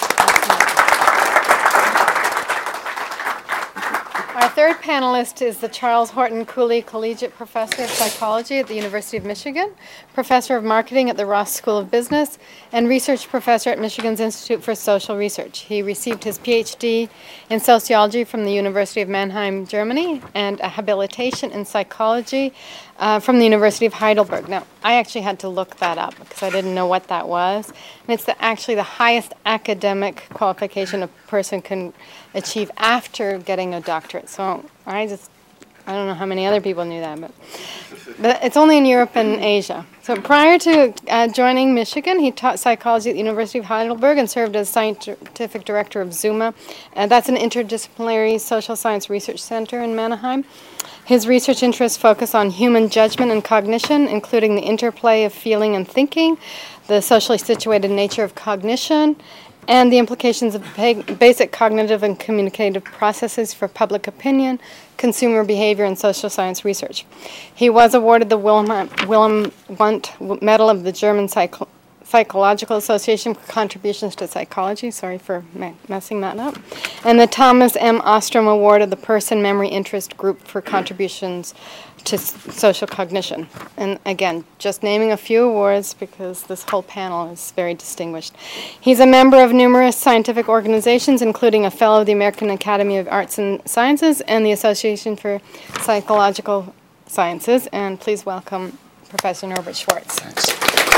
Our third panelist is the Charles Horton Cooley Collegiate Professor of Psychology at the University of Michigan, Professor of Marketing at the Ross School of Business, and Research Professor at Michigan's Institute for Social Research. He received his P H D in Sociology from the University of Mannheim, Germany, and a habilitation in Psychology uh, from the University of Heidelberg. Now, I actually had to look that up because I didn't know what that was. And it's the, actually the highest academic qualification a person can achieve after getting a doctorate. So I just, I don't know how many other people knew that, but, but it's only in Europe and Asia. So prior to uh, joining Michigan, he taught psychology at the University of Heidelberg and served as scientific director of Zuma. Uh, that's an interdisciplinary social science research center in Mannheim. His research interests focus on human judgment and cognition, including the interplay of feeling and thinking, the socially situated nature of cognition, and the implications of basic cognitive and communicative processes for public opinion, consumer behavior, and social science research. He was awarded the Wilhelm, Wilhelm Wundt Medal of the German Psycho Psychological Association for contributions to psychology. Sorry for me messing that up. And the Thomas M. Ostrom Award of the Person Memory Interest Group for contributions to social cognition. And again, just naming a few awards because this whole panel is very distinguished. He's a member of numerous scientific organizations, including a fellow of the American Academy of Arts and Sciences and the Association for Psychological Sciences. And please welcome Professor Norbert Schwartz. Thanks.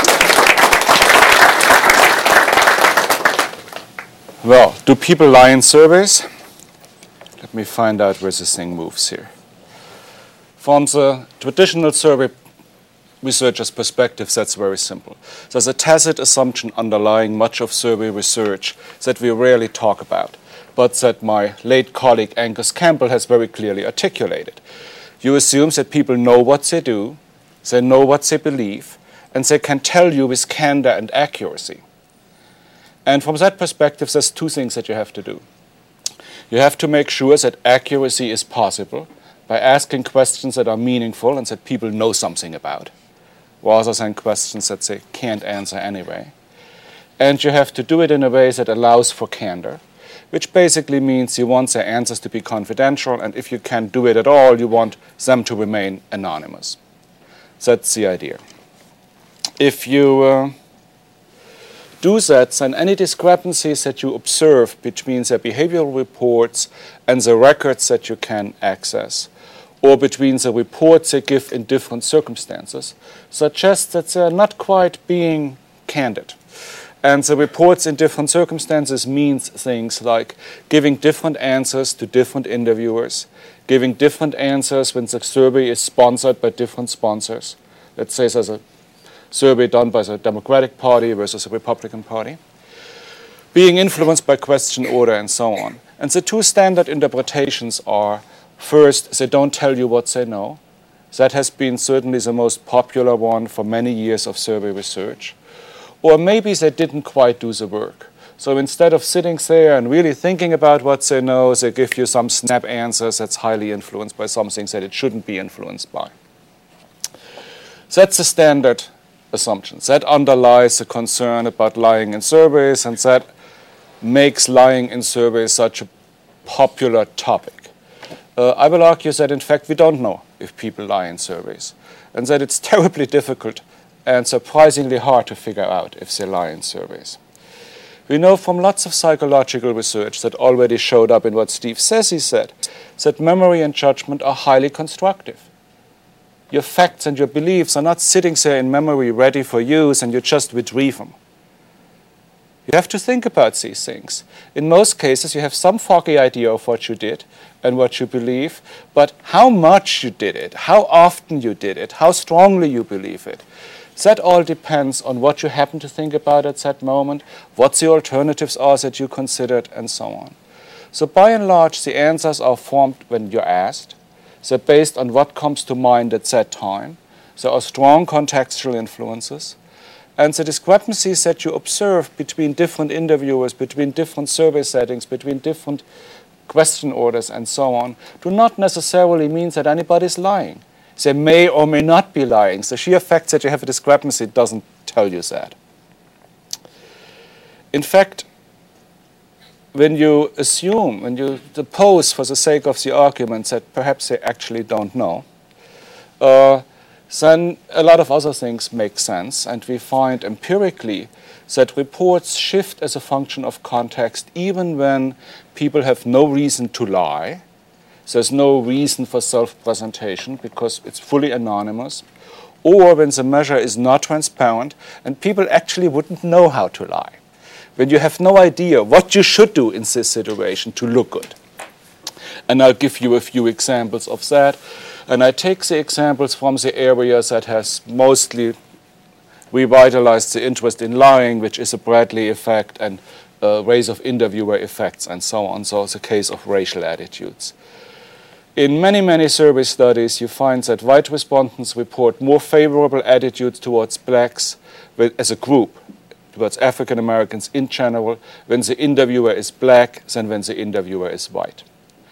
Well, do people lie in surveys? Let me find out where this thing moves here. From the traditional survey researcher's perspective, that's very simple. There's a tacit assumption underlying much of survey research that we rarely talk about, but that my late colleague Angus Campbell has very clearly articulated. You assume that people know what they do, they know what they believe, and they can tell you with candor and accuracy. And from that perspective, there's two things that you have to do. You have to make sure that accuracy is possible by asking questions that are meaningful and that people know something about, rather than questions that they can't answer anyway. And you have to do it in a way that allows for candor, which basically means you want their answers to be confidential, and if you can't do it at all, you want them to remain anonymous. That's the idea. If you uh, do that, then any discrepancies that you observe between their behavioral reports and the records that you can access, or between the reports they give in different circumstances, suggest that they're not quite being candid. And the reports in different circumstances means things like giving different answers to different interviewers, giving different answers when the survey is sponsored by different sponsors. Let's say there's a survey done by the Democratic Party versus the Republican Party, being influenced by question order and so on. And the two standard interpretations are, first, they don't tell you what they know. That has been certainly the most popular one for many years of survey research. Or maybe they didn't quite do the work. So instead of sitting there and really thinking about what they know, they give you some snap answers that's highly influenced by something that it shouldn't be influenced by. That's the standard assumptions. That underlies the concern about lying in surveys, and that makes lying in surveys such a popular topic. Uh, I will argue that, in fact, we don't know if people lie in surveys, and that it's terribly difficult and surprisingly hard to figure out if they lie in surveys. We know from lots of psychological research that already showed up in what Steve Sessi said, that memory and judgment are highly constructive. Your facts and your beliefs are not sitting there in memory ready for use and you just retrieve them. You have to think about these things. In most cases, you have some foggy idea of what you did and what you believe, but how much you did it, how often you did it, how strongly you believe it, that all depends on what you happen to think about at that moment, what the alternatives are that you considered, and so on. So by and large, the answers are formed when you're asked. They're based on what comes to mind at that time. There are strong contextual influences. And the discrepancies that you observe between different interviewers, between different survey settings, between different question orders, and so on, do not necessarily mean that anybody's lying. They may or may not be lying. The sheer fact that you have a discrepancy doesn't tell you that. In fact, when you assume, when you suppose for the sake of the argument that perhaps they actually don't know, uh, then a lot of other things make sense, and we find empirically that reports shift as a function of context even when people have no reason to lie. There's no reason for self-presentation because it's fully anonymous, or when the measure is not transparent and people actually wouldn't know how to lie, when you have no idea what you should do in this situation to look good. And I'll give you a few examples of that. And I take the examples from the area that has mostly revitalized the interest in lying, which is a Bradley effect and uh, race of interviewer effects and so on. So it's a case of racial attitudes. In many, many survey studies, you find that white respondents report more favorable attitudes towards blacks as a group, towards African Americans in general, when the interviewer is black than when the interviewer is white.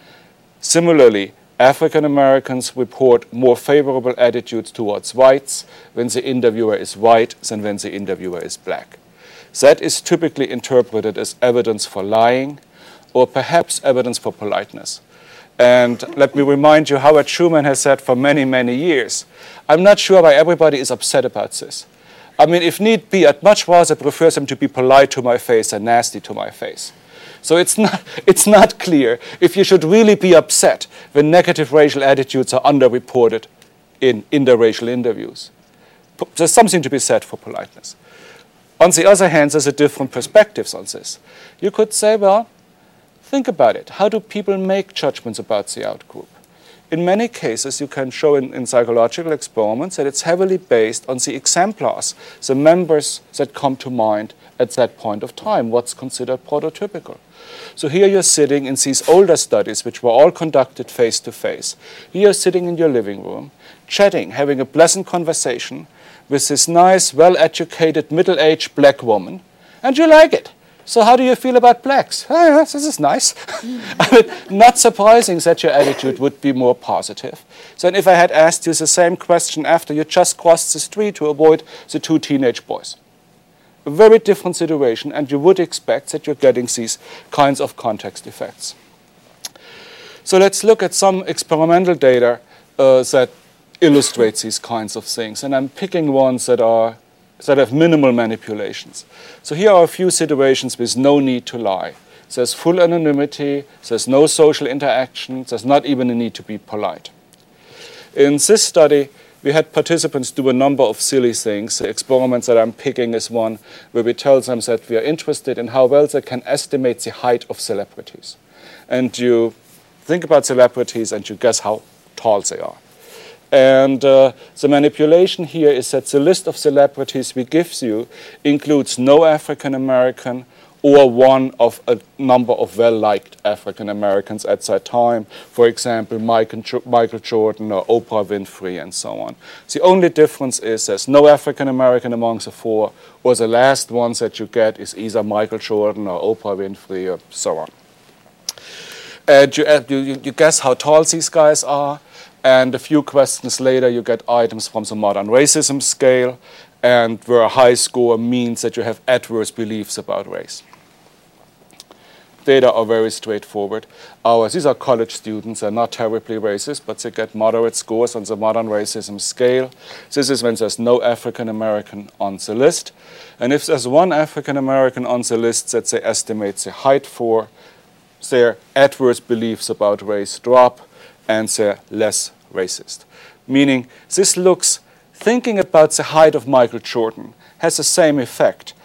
Similarly, African Americans report more favorable attitudes towards whites when the interviewer is white than when the interviewer is black. That is typically interpreted as evidence for lying or perhaps evidence for politeness. And let me remind you, Howard Schuman has said for many, many years, I'm not sure why everybody is upset about this. I mean, if need be, I'd much rather prefer them to be polite to my face than nasty to my face. So it's not, it's not clear if you should really be upset when negative racial attitudes are underreported in interracial interviews. There's something to be said for politeness. On the other hand, there's a different perspectives on this. You could say, well, think about it. How do people make judgments about the outgroup? In many cases, you can show in, in psychological experiments that it's heavily based on the exemplars, the members that come to mind at that point of time, what's considered prototypical. So here you're sitting in these older studies, which were all conducted face-to-face. Here you're sitting in your living room, chatting, having a pleasant conversation with this nice, well-educated, middle-aged black woman, and you like it. So how do you feel about blacks? Oh, yeah, this is nice. I mean, not surprising that your attitude would be more positive than if I had asked you the same question after you just crossed the street to avoid the two teenage boys. A very different situation, and you would expect that you're getting these kinds of context effects. So let's look at some experimental data uh, that illustrates these kinds of things. And I'm picking ones that are that have minimal manipulations. So here are a few situations with no need to lie. There's full anonymity, there's no social interaction, there's not even a need to be polite. In this study, we had participants do a number of silly things. The experiments that I'm picking is one where we tell them that we are interested in how well they can estimate the height of celebrities. And you think about celebrities and you guess how tall they are. And uh, the manipulation here is that the list of celebrities we give you includes no African American or one of a number of well-liked African Americans at that time. For example, Michael, Michael Jordan or Oprah Winfrey and so on. The only difference is there's no African American among the four, or the last ones that you get is either Michael Jordan or Oprah Winfrey or so on. And you, you, you guess how tall these guys are. And a few questions later, you get items from the modern racism scale, and where a high score means that you have adverse beliefs about race. Data are very straightforward. Our, these are college students. They're not terribly racist, but they get moderate scores on the modern racism scale. This is when there's no African American on the list. And if there's one African American on the list that they estimate the height for, their adverse beliefs about race drop, and they're less racist. Meaning, this looks, thinking about the height of Michael Jordan has the same effect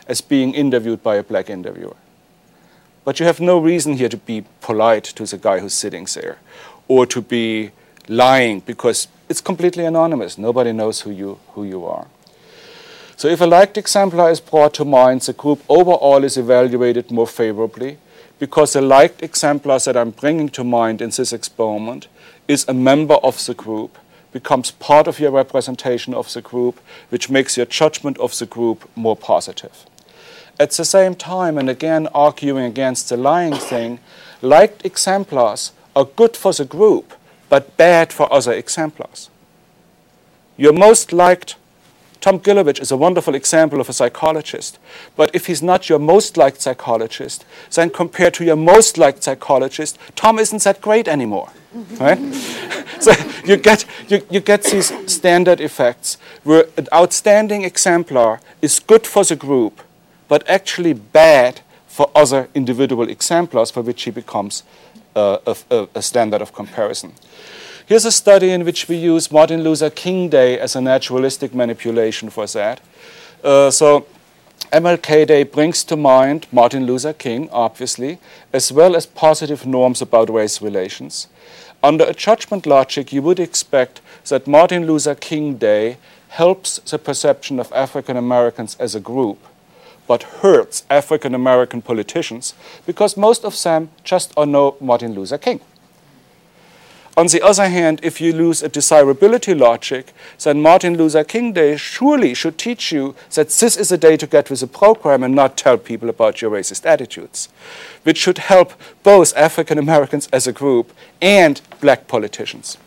as being interviewed by a black interviewer. But you have no reason here to be polite to the guy who's sitting there or to be lying, because it's completely anonymous. Nobody knows who you, who you are. So if a liked exemplar is brought to mind, the group overall is evaluated more favorably, because the liked exemplar that I'm bringing to mind in this experiment is a member of the group, becomes part of your representation of the group, which makes your judgment of the group more positive. At the same time, and again arguing against the lying thing, liked exemplars are good for the group, but bad for other exemplars. Your most liked, Tom Gilovich is a wonderful example of a psychologist, but if he's not your most liked psychologist, then compared to your most liked psychologist, Tom isn't that great anymore. Right? So you get, you, you get these standard effects where an outstanding exemplar is good for the group, but actually bad for other individual exemplars for which he becomes uh, a, a, a standard of comparison. Here's a study in which we use Martin Luther King Day as a naturalistic manipulation for that. Uh, so M L K Day brings to mind Martin Luther King, obviously, as well as positive norms about race relations. Under a judgment logic, you would expect that Martin Luther King Day helps the perception of African Americans as a group, but hurts African American politicians because most of them just know Martin Luther King. On the other hand, if you lose a desirability logic, then Martin Luther King Day surely should teach you that this is a day to get with the program and not tell people about your racist attitudes, which should help both African Americans as a group and black politicians.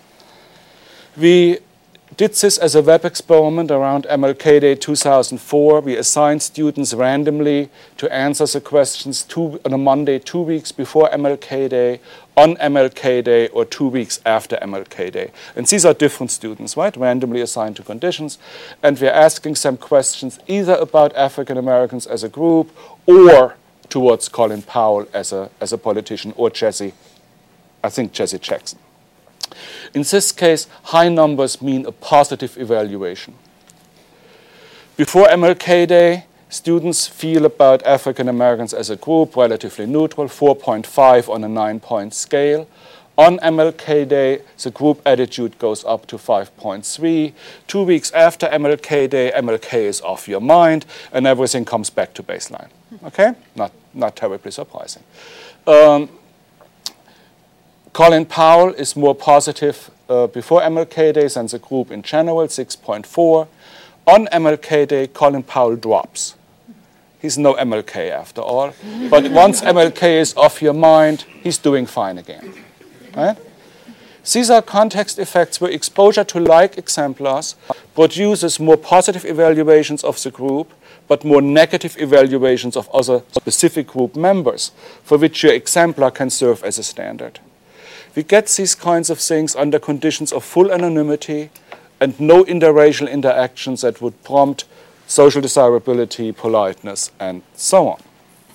We did this as a web experiment around M L K Day two thousand four. We assigned students randomly to answer the questions two, on a Monday, two weeks before M L K Day, on M L K Day, or two weeks after M L K Day. And these are different students, right? Randomly assigned to conditions. And we're asking some questions either about African Americans as a group or towards Colin Powell as a, as a politician, or Jesse, I think Jesse Jackson. In this case, high numbers mean a positive evaluation. Before M L K Day, students feel about African Americans as a group relatively neutral, four point five on a nine-point scale. On M L K Day, the group attitude goes up to five point three. Two weeks after M L K Day, M L K is off your mind, and everything comes back to baseline. Okay? Not, not terribly surprising. Um, Colin Powell is more positive uh, before M L K Day than the group in general, six point four. On M L K Day, Colin Powell drops. He's no M L K after all. But once M L K is off your mind, he's doing fine again. Right? These are context effects where exposure to like exemplars produces more positive evaluations of the group, but more negative evaluations of other specific group members, for which your exemplar can serve as a standard. We get these kinds of things under conditions of full anonymity and no interracial interactions that would prompt social desirability, politeness, and so on.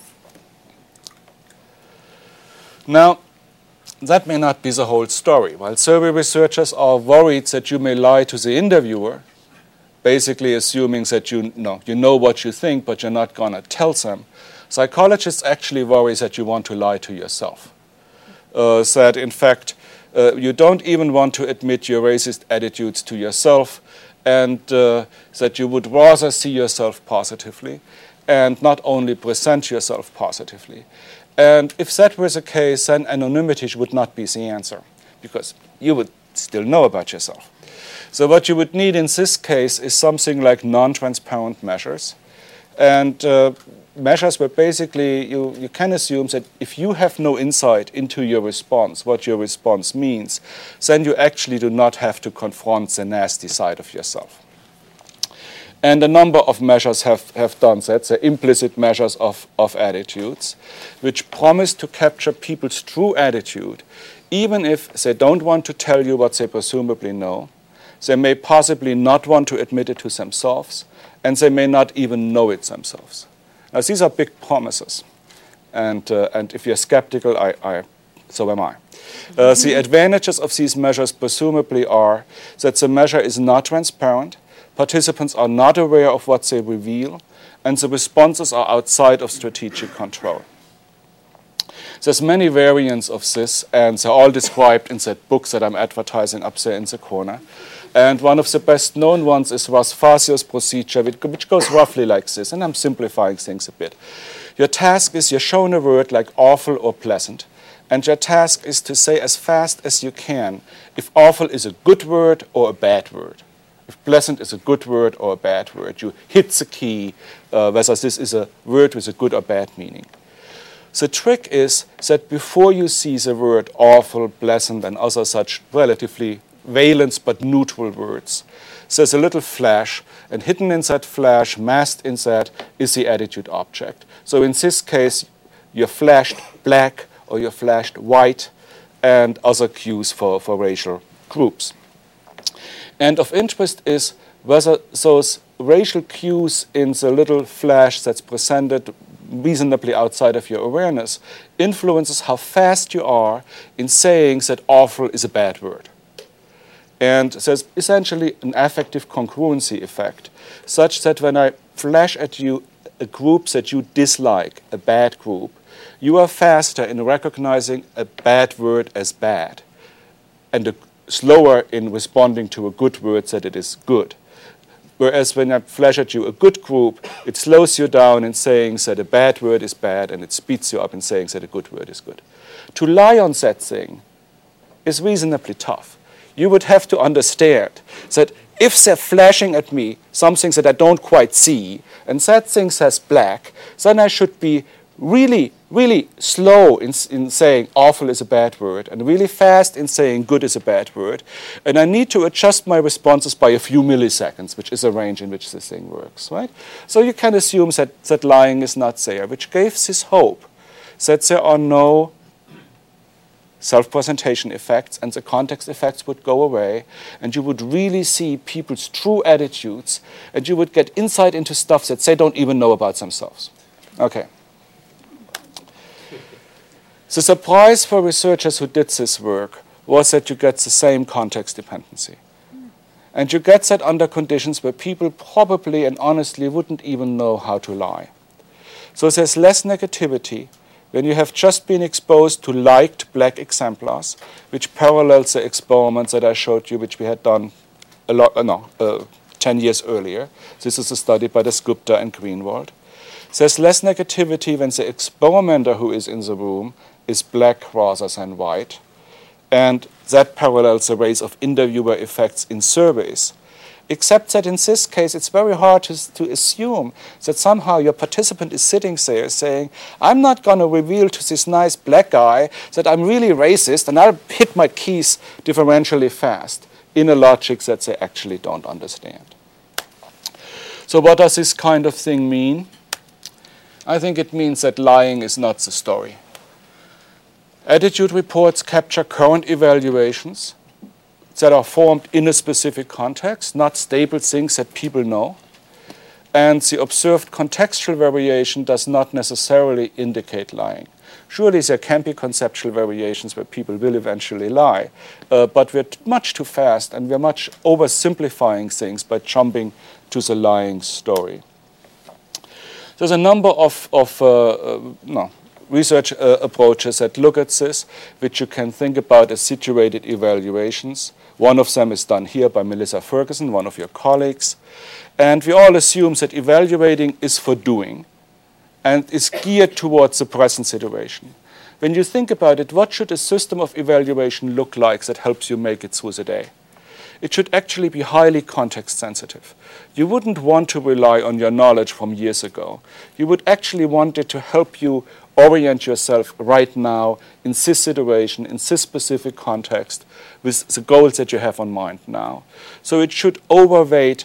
Now, that may not be the whole story. While survey researchers are worried that you may lie to the interviewer, basically assuming that you know, you know what you think, but you're not going to tell them, psychologists actually worry that you want to lie to yourself. Uh, that, in fact, uh, you don't even want to admit your racist attitudes to yourself, and uh, that you would rather see yourself positively and not only present yourself positively. And if that were the case, then anonymity would not be the answer, because you would still know about yourself. So what you would need in this case is something like non-transparent measures. And uh, measures where basically you, you can assume that if you have no insight into your response, what your response means, then you actually do not have to confront the nasty side of yourself. And a number of measures have, have done that. They're implicit measures of, of attitudes, which promise to capture people's true attitude, even if they don't want to tell you what they presumably know. They may possibly not want to admit it to themselves, and they may not even know it themselves. Now, these are big promises, and, uh, and if you're skeptical, I, I, so am I. Uh, the advantages of these measures presumably are that the measure is not transparent, participants are not aware of what they reveal, and the responses are outside of strategic control. There's many variants of this, and they're all described in that book that I'm advertising up there in the corner. And one of the best known ones is Ross Fasio's procedure, which goes roughly like this, and I'm simplifying things a bit. Your task is you're shown a word like awful or pleasant, and your task is to say as fast as you can if awful is a good word or a bad word. If pleasant is a good word or a bad word. You hit the key, uh, whether this is a word with a good or bad meaning. The trick is that before you see the word awful, pleasant, and other such relatively valence but neutral words, there's a little flash, and hidden in that flash, masked in that, is the attitude object. So in this case, you're flashed black or you're flashed white, and other cues for, for racial groups. And of interest is whether those racial cues in the little flash that's presented reasonably outside of your awareness influences how fast you are in saying that awful is a bad word. And there's essentially an affective congruency effect, such that when I flash at you a group that you dislike, a bad group, you are faster in recognizing a bad word as bad, and a, slower in responding to a good word that it is good. Whereas when I flash at you a good group, it slows you down in saying that a bad word is bad, and it speeds you up in saying that a good word is good. To lie on that thing is reasonably tough. You would have to understand that if they're flashing at me something that I don't quite see, and that thing says black, then I should be really, really slow in, in saying awful is a bad word, and really fast in saying good is a bad word. And I need to adjust my responses by a few milliseconds, which is a range in which this thing works, right? So you can assume that, that lying is not there, which gives this hope that there are no self-presentation effects, and the context effects would go away, and you would really see people's true attitudes, and you would get insight into stuff that they don't even know about themselves. Okay. The surprise for researchers who did this work was that you get the same context dependency. And you get that under conditions where people probably and honestly wouldn't even know how to lie. So there's less negativity when you have just been exposed to liked black exemplars, which parallels the experiments that I showed you, which we had done a lot, uh, no, uh, ten years earlier. This is a study by Dasgupta and Greenwald. There's less negativity when the experimenter who is in the room is black rather than white, and that parallels the race of interviewer effects in surveys. Except that in this case, it's very hard to, to assume that somehow your participant is sitting there saying, I'm not going to reveal to this nice black guy that I'm really racist, and I'll hit my keys differentially fast in a logic that they actually don't understand. So what does this kind of thing mean? I think it means that lying is not the story. Attitude reports capture current evaluations that are formed in a specific context, not stable things that people know. And the observed contextual variation does not necessarily indicate lying. Surely there can be conceptual variations where people will eventually lie, uh, but we're t- much too fast, and we're much oversimplifying things by jumping to the lying story. There's a number of, of uh, uh, no, research uh, approaches that look at this, which you can think about as situated evaluations. One of them is done here by Melissa Ferguson, one of your colleagues. And we all assume that evaluating is for doing and is geared towards the present situation. When you think about it, what should a system of evaluation look like that helps you make it through the day? It should actually be highly context sensitive. You wouldn't want to rely on your knowledge from years ago. You would actually want it to help you orient yourself right now in this situation, in this specific context, with the goals that you have on mind now. So it should overweight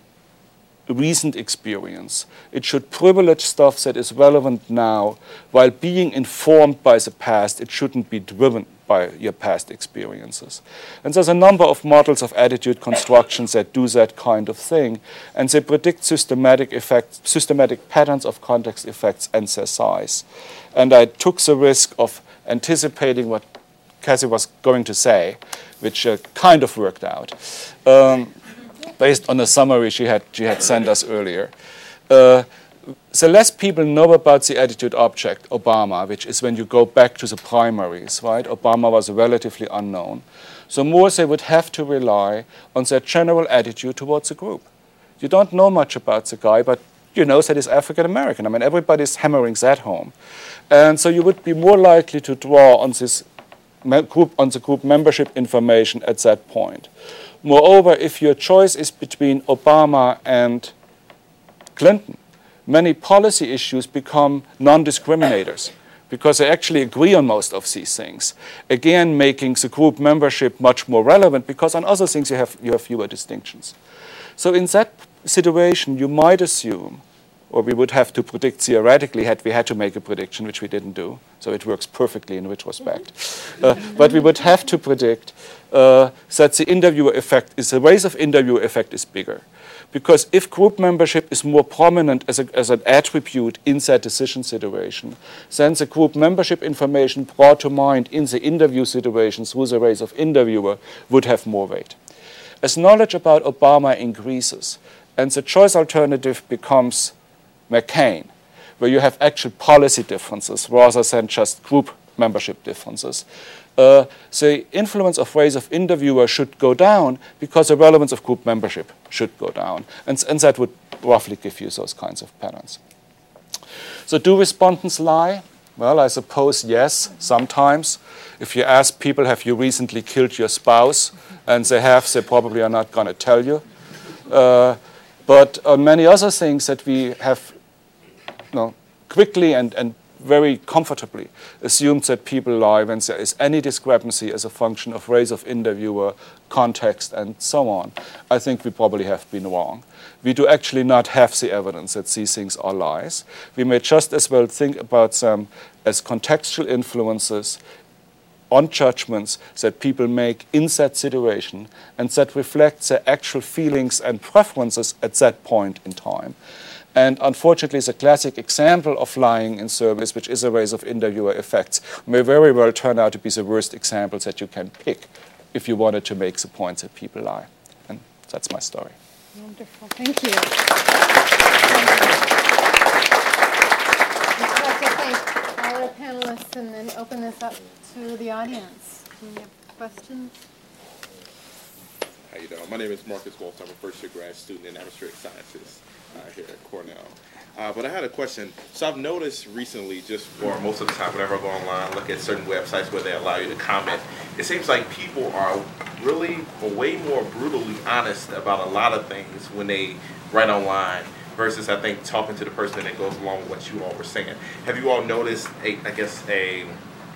recent experience. It should privilege stuff that is relevant now, while being informed by the past. It shouldn't be driven by your past experiences. And there's a number of models of attitude constructions that do that kind of thing, and they predict systematic effects, systematic patterns of context effects and their size. And I took the risk of anticipating what Cassie was going to say, which uh, kind of worked out, um, based on a summary she had, she had sent us earlier. Uh, the less people know about the attitude object, Obama, which is when you go back to the primaries, right? Obama was relatively unknown. So more they would have to rely on their general attitude towards the group. You don't know much about the guy, but you know that he's African American. I mean, everybody's hammering that home. And so you would be more likely to draw on this group, on the group membership information at that point. Moreover, if your choice is between Obama and Clinton, many policy issues become non-discriminators because they actually agree on most of these things. Again, making the group membership much more relevant because on other things you have, you have fewer distinctions. So in that situation, you might assume, or we would have to predict theoretically had we had to make a prediction, which we didn't do, so it works perfectly in retrospect. Uh, but we would have to predict uh, that the interviewer effect is, the race of interviewer effect is bigger. Because if group membership is more prominent as, a, as an attribute in that decision situation, then the group membership information brought to mind in the interview situation through the race of interviewer would have more weight. As knowledge about Obama increases, and the choice alternative becomes McCain, where you have actual policy differences rather than just group membership differences, uh, the influence of race of interviewer should go down because the relevance of group membership should go down. And, and that would roughly give you those kinds of patterns. So do respondents lie? Well, I suppose yes, sometimes. If you ask people, have you recently killed your spouse? And they have, they probably are not going to tell you. Uh, but on many other things that we have you know, quickly and, and very comfortably assumed that people lie when there is any discrepancy as a function of race of interviewer, context, and so on. I think we probably have been wrong. We do actually not have the evidence that these things are lies. We may just as well think about them as contextual influences on judgments that people make in that situation and that reflect their actual feelings and preferences at that point in time. And unfortunately, the classic example of lying in surveys, which is a race of interviewer effects, may very well turn out to be the worst examples that you can pick if you wanted to make the point that people lie. And that's my story. Wonderful. Thank you. I'd like to thank all our panelists and then open this up to the audience. Do we have questions? How you doing? My name is Marcus Walsh. I'm a first-year grad student in atmospheric sciences uh, here at Cornell. Uh, but I had a question. So I've noticed recently, just for most of the time, whenever I go online, look at certain websites where they allow you to comment, it seems like people are really way more brutally honest about a lot of things when they write online versus, I think, talking to the person that goes along with what you all were saying. Have you all noticed, a, I guess, a,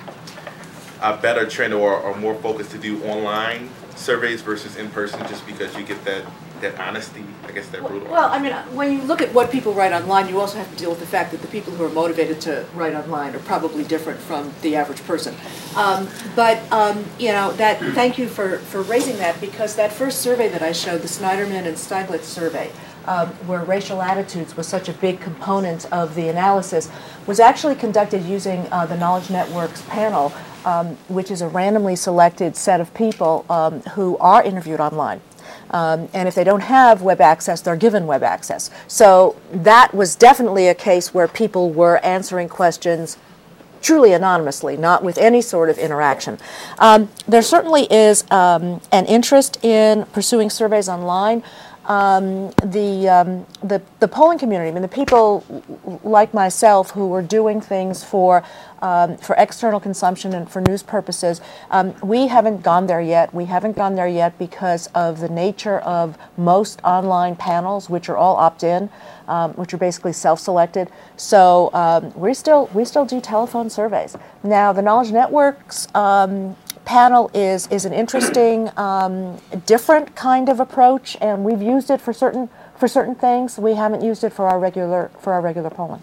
a better trend or, or more focus to do online surveys versus in person, just because you get that that honesty, I guess, that brutal? Well, I mean, when you look at what people write online, you also have to deal with the fact that the people who are motivated to write online are probably different from the average person. Um, but, um, you know, that. Thank you for, for raising that, because that first survey that I showed, the Snyderman and Steiglitz survey, um, where racial attitudes was such a big component of the analysis, was actually conducted using uh, the Knowledge Network's panel, um, which is a randomly selected set of people um, who are interviewed online. Um, and if they don't have web access, they're given web access. So that was definitely a case where people were answering questions truly anonymously, not with any sort of interaction. Um, there certainly is um, an interest in pursuing surveys online. Um, the, um, the the polling community, I mean, the people like myself who were doing things for um, for external consumption and for news purposes, um, we haven't gone there yet. We haven't gone there yet because of the nature of most online panels, which are all opt-in, um, which are basically self-selected. So um, we still we still do telephone surveys. Now, the Knowledge Network's um, panel is is an interesting, um, different kind of approach, and we've used it for certain for certain things. We haven't used it for our regular for our regular polling.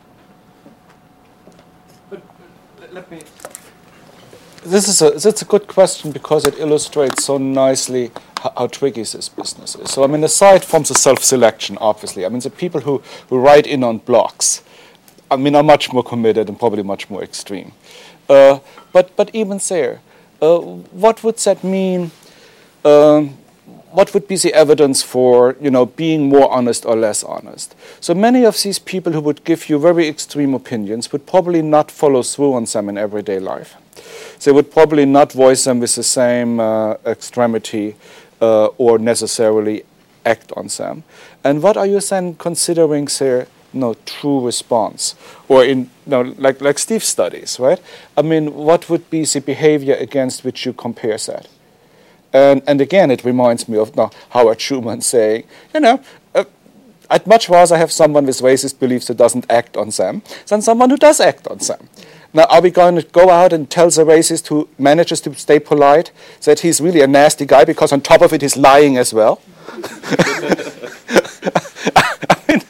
But let me. This is a that's a good question because it illustrates so nicely how, how tricky this business is. So I mean, aside from the self-selection, obviously, I mean the people who, who write in on blogs, I mean, are much more committed and probably much more extreme. Uh, but but even there. Uh, what would that mean um, what would be the evidence for, you know, being more honest or less honest? So many of these people who would give you very extreme opinions would probably not follow through on them in everyday life. They would probably not voice them with the same uh, extremity uh, or necessarily act on them. And what are you then considering their no true response? Or in no like like Steve's studies, right? I mean, what would be the behavior against which you compare that? And and again, it reminds me of no, Howard Schuman saying, you know, uh, I'd much rather have someone with racist beliefs who doesn't act on them than someone who does act on them. Now, are we going to go out and tell the racist who manages to stay polite that he's really a nasty guy because on top of it he's lying as well? I mean,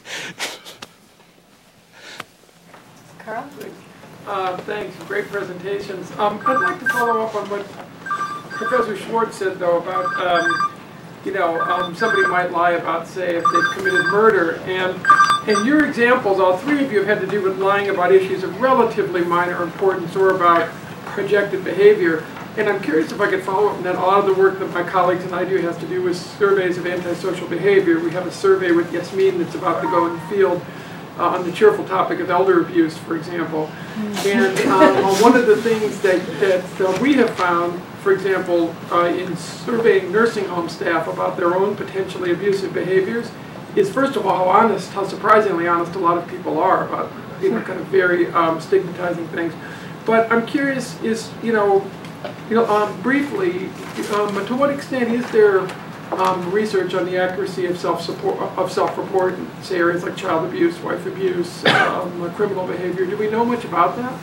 Carl? Uh, thanks. Great presentations. Um, I'd like to follow up on what Professor Schwartz said, though, about, um, you know, um, somebody might lie about, say, if they've committed murder. And in your examples, all three of you have had to do with lying about issues of relatively minor importance or about projected behavior. And I'm curious if I could follow up on that. A lot of the work that my colleagues and I do has to do with surveys of antisocial behavior. We have a survey with Yasmin that's about to go in the field uh, on the cheerful topic of elder abuse, for example. And um, one of the things that, that uh, we have found, for example, uh, in surveying nursing home staff about their own potentially abusive behaviors, is first of all how honest, how surprisingly honest a lot of people are about, you know, kind of very um, stigmatizing things. But I'm curious, is, you know, you know, um, briefly, um, to what extent is there um, research on the accuracy of self-support, of self-report in say areas like child abuse, wife abuse, um, criminal behavior? Do we know much about that?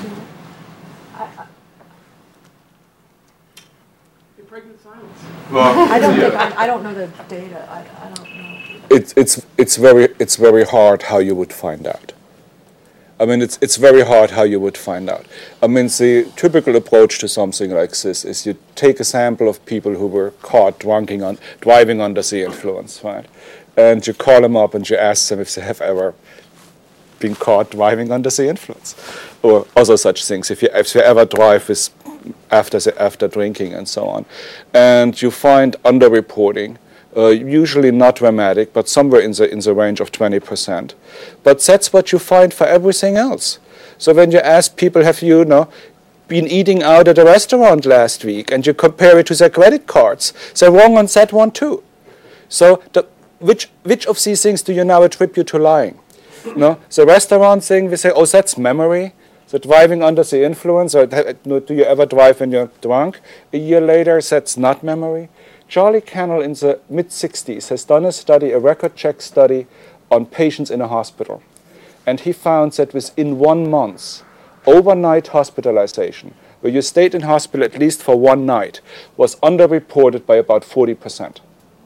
Pregnant silence. Well, I don't think I, I don't know the data. I, I don't know. It's it's it's very it's very hard how you would find out. I mean, it's it's very hard how you would find out. I mean, the typical approach to something like this is you take a sample of people who were caught drunking on driving under the influence, right? And you call them up and you ask them if they have ever been caught driving under the influence, or other such things. If you if you ever drive with after the, after drinking and so on, and you find underreporting, uh, usually not dramatic, but somewhere in the in the range of twenty percent. But that's what you find for everything else. So when you ask people, have you, you know, been eating out at a restaurant last week, and you compare it to their credit cards, they're wrong on that one too. So the, which which of these things do you now attribute to lying? No, the restaurant thing, we say, oh, that's memory. So driving under the influence, or do you ever drive when you're drunk? A year later, that's not memory. Charlie Cannell in the mid sixties has done a study, a record check study on patients in a hospital. And he found that within one month, overnight hospitalization, where you stayed in hospital at least for one night, was underreported by about forty percent.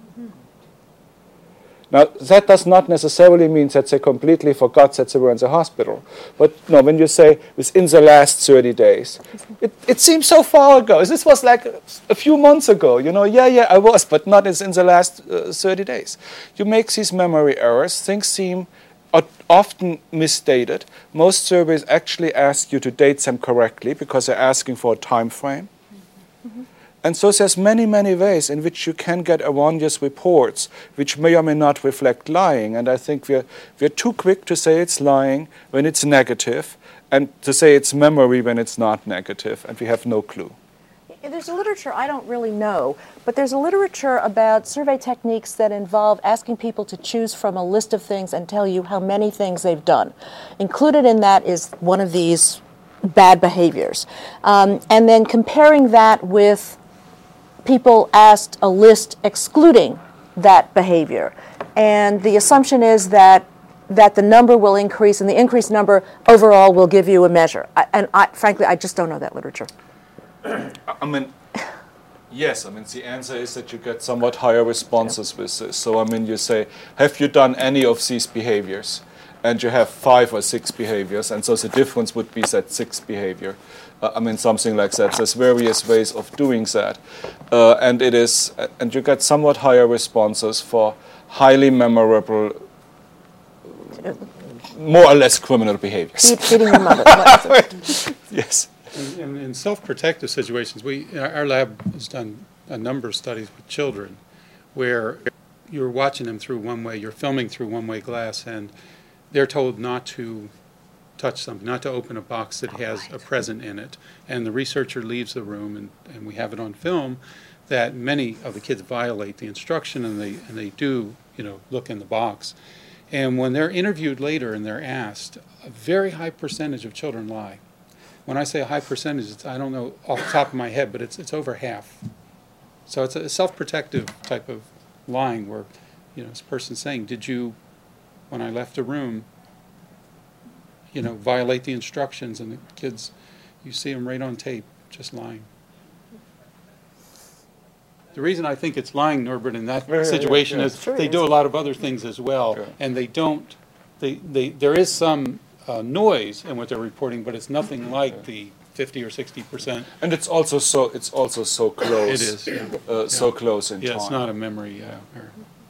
Now, that does not necessarily mean that they completely forgot that they were in the hospital. But no, when you say within the last thirty days, it, it seems so far ago. This was like a few months ago. You know, yeah, yeah, I was, but not in the last uh, thirty days. You make these memory errors. Things seem often misstated. Most surveys actually ask you to date them correctly because they're asking for a time frame. Mm-hmm. And so there's many, many ways in which you can get erroneous reports, which may or may not reflect lying. And I think we're, we're too quick to say it's lying when it's negative, and to say it's memory when it's not negative, and we have no clue. There's a literature I don't really know, but there's a literature about survey techniques that involve asking people to choose from a list of things and tell you how many things they've done. Included in that is one of these bad behaviors. Um, and then comparing that with people asked a list excluding that behavior. And the assumption is that that the number will increase, and the increased number overall will give you a measure. I, and I, frankly, I just don't know that literature. I mean, yes, I mean, the answer is that you get somewhat higher responses yeah. with this. So, I mean, you say, have you done any of these behaviors? And you have five or six behaviors, and so the difference would be that sixth behavior. Uh, I mean, something like that. There's various ways of doing that. Uh, and it is, and you get somewhat higher responses for highly memorable, more or less criminal behaviors. Beating your mother. Yes. In, in, in self-protective situations, we our lab has done a number of studies with children, where you're watching them through one way, you're filming through one-way glass, and they're told not to touch something, not to open a box that has a present in it. And the researcher leaves the room, and, and we have it on film, that many of the kids violate the instruction, and they, and they do, you know, look in the box. And when they're interviewed later and they're asked, a very high percentage of children lie. When I say a high percentage, it's, I don't know off the top of my head, but it's, it's over half. So it's a self-protective type of lying where, you know, this person's saying, did you, when I left the room, you know, violate the instructions? And the kids, you see them right on tape, just lying. The reason I think it's lying, Norbert, in that yeah, situation yeah, yeah. is sure they do a lot of other things as well, sure. and they don't, they, they, there is some uh, noise in what they're reporting, but it's nothing like the fifty or sixty percent. And it's also so, it's also so close. It is, yeah. Uh, yeah. So close in yeah, time. Yeah, it's not a memory. Uh, or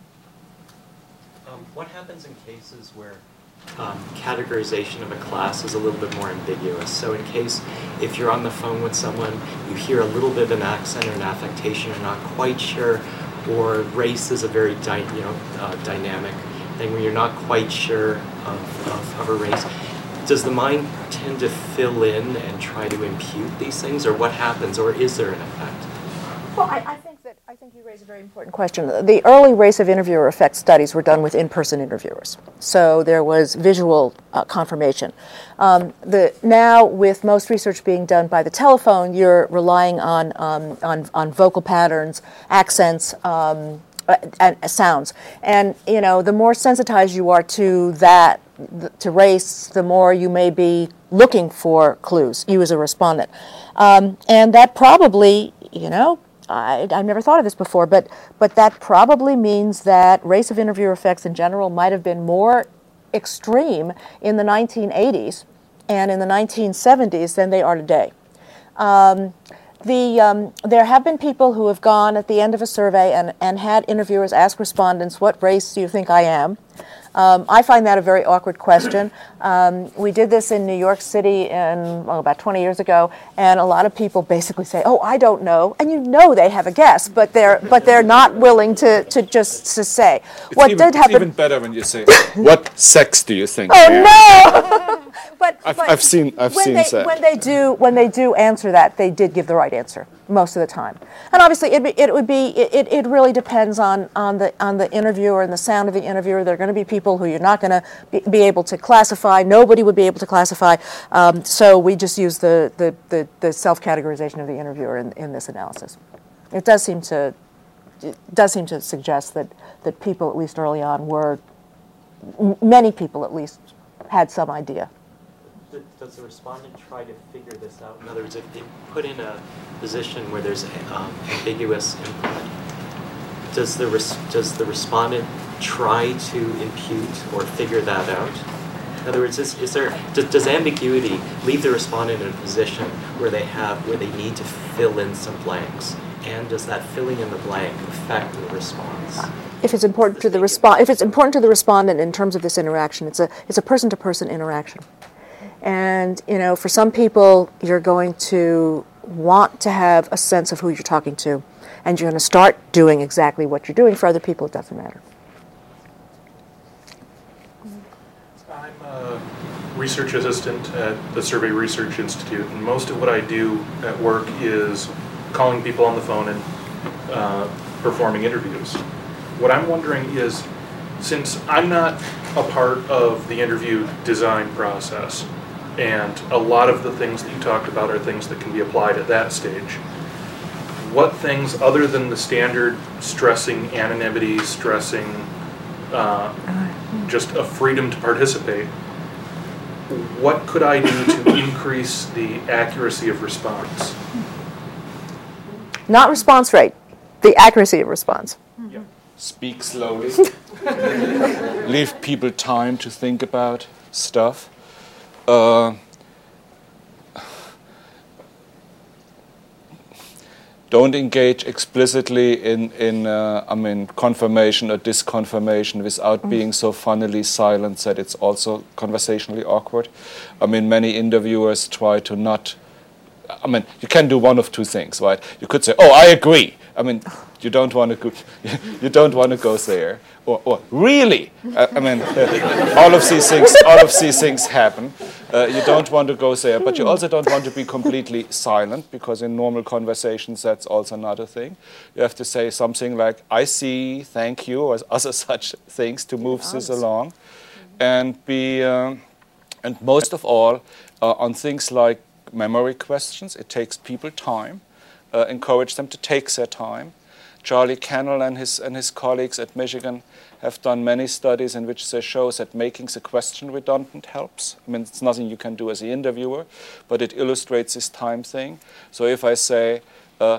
um, what happens in cases where Um, categorization of a class is a little bit more ambiguous? So in case, if you're on the phone with someone, you hear a little bit of an accent or an affectation, you're not quite sure, or race is a very dy you know, uh, dynamic thing where you're not quite sure of, of, of a race. Does the mind tend to fill in and try to impute these things, or what happens, or is there an effect? Well, I, I think that I think you raise a very important question. The early race of interviewer effect studies were done with in-person interviewers, so there was visual uh, confirmation. Um, the now, with most research being done by the telephone, you're relying on um, on on vocal patterns, accents, um, and sounds, and you know, the more sensitized you are to that, to race, the more you may be looking for clues. You as a respondent, um, and that probably, you know. I, I've never thought of this before, but but that probably means that race of interviewer effects in general might have been more extreme in the nineteen eighties and in the nineteen seventies than they are today. Um, the um, there have been people who have gone at the end of a survey and, and had interviewers ask respondents, what race do you think I am? Um, I find that a very awkward question. Um, we did this in New York City in, well, about twenty years ago, and a lot of people basically say, "Oh, I don't know," and you know they have a guess, but they're but they're not willing to to just to say. It's what even, did happen? It's even better when you say, "What sex do you think?" Oh no! but, I've, but I've seen I've when seen they, that. When they do when they do answer that, they did give the right answer most of the time. And obviously, it it would be it, it really depends on on the on the interviewer and the sound of the interviewer. There are going to be people who you're not going to be, be able to classify. Nobody would be able to classify. Um, so we just use the the, the, the self-categorization of the interviewer in, in this analysis. It does seem to it does seem to suggest that that people, at least early on, were m many people at least had some idea. Does the respondent try to figure this out? In other words, if they put in a position where there's um, ambiguous input, does the res does the respondent try to impute or figure that out? In other words, is, is there does, does ambiguity leave the respondent in a position where they have where they need to fill in some blanks? And does that filling in the blank affect the response? If it's important to the respo- if it's important to the respondent in terms of this interaction, it's a it's a person-to-person interaction. And, you know, for some people, you're going to want to have a sense of who you're talking to, and you're going to start doing exactly what you're doing. For other people, it doesn't matter. I'm a research assistant at the Survey Research Institute, and most of what I do at work is calling people on the phone and uh, performing interviews. What I'm wondering is, since I'm not a part of the interview design process, and a lot of the things that you talked about are things that can be applied at that stage, what things, other than the standard stressing anonymity, stressing uh, just a freedom to participate, what could I do to increase the accuracy of response? Not response rate, the accuracy of response. Yeah. Speak slowly. Leave people time to think about stuff. Uh, don't engage explicitly in, in uh, I mean, confirmation or disconfirmation without mm. being so funnily silent that it's also conversationally awkward. I mean, many interviewers try to not, I mean, you can do one of two things, right? You could say, oh, I agree, I mean, you don't want to go, you don't want to go there. Or, or really, uh, I mean, uh, all of these things, all of these things happen. Uh, you don't want to go there, but you also don't want to be completely silent, because in normal conversations, that's also another thing. You have to say something like, "I see," "thank you," or other such things to move this along, and be, um, and most of all, uh, on things like memory questions, it takes people time. Uh, encourage them to take their time. Charlie Cannell and his and his colleagues at Michigan have done many studies in which they show that making the question redundant helps. I mean, it's nothing you can do as the interviewer, but it illustrates this time thing. So if I say, uh,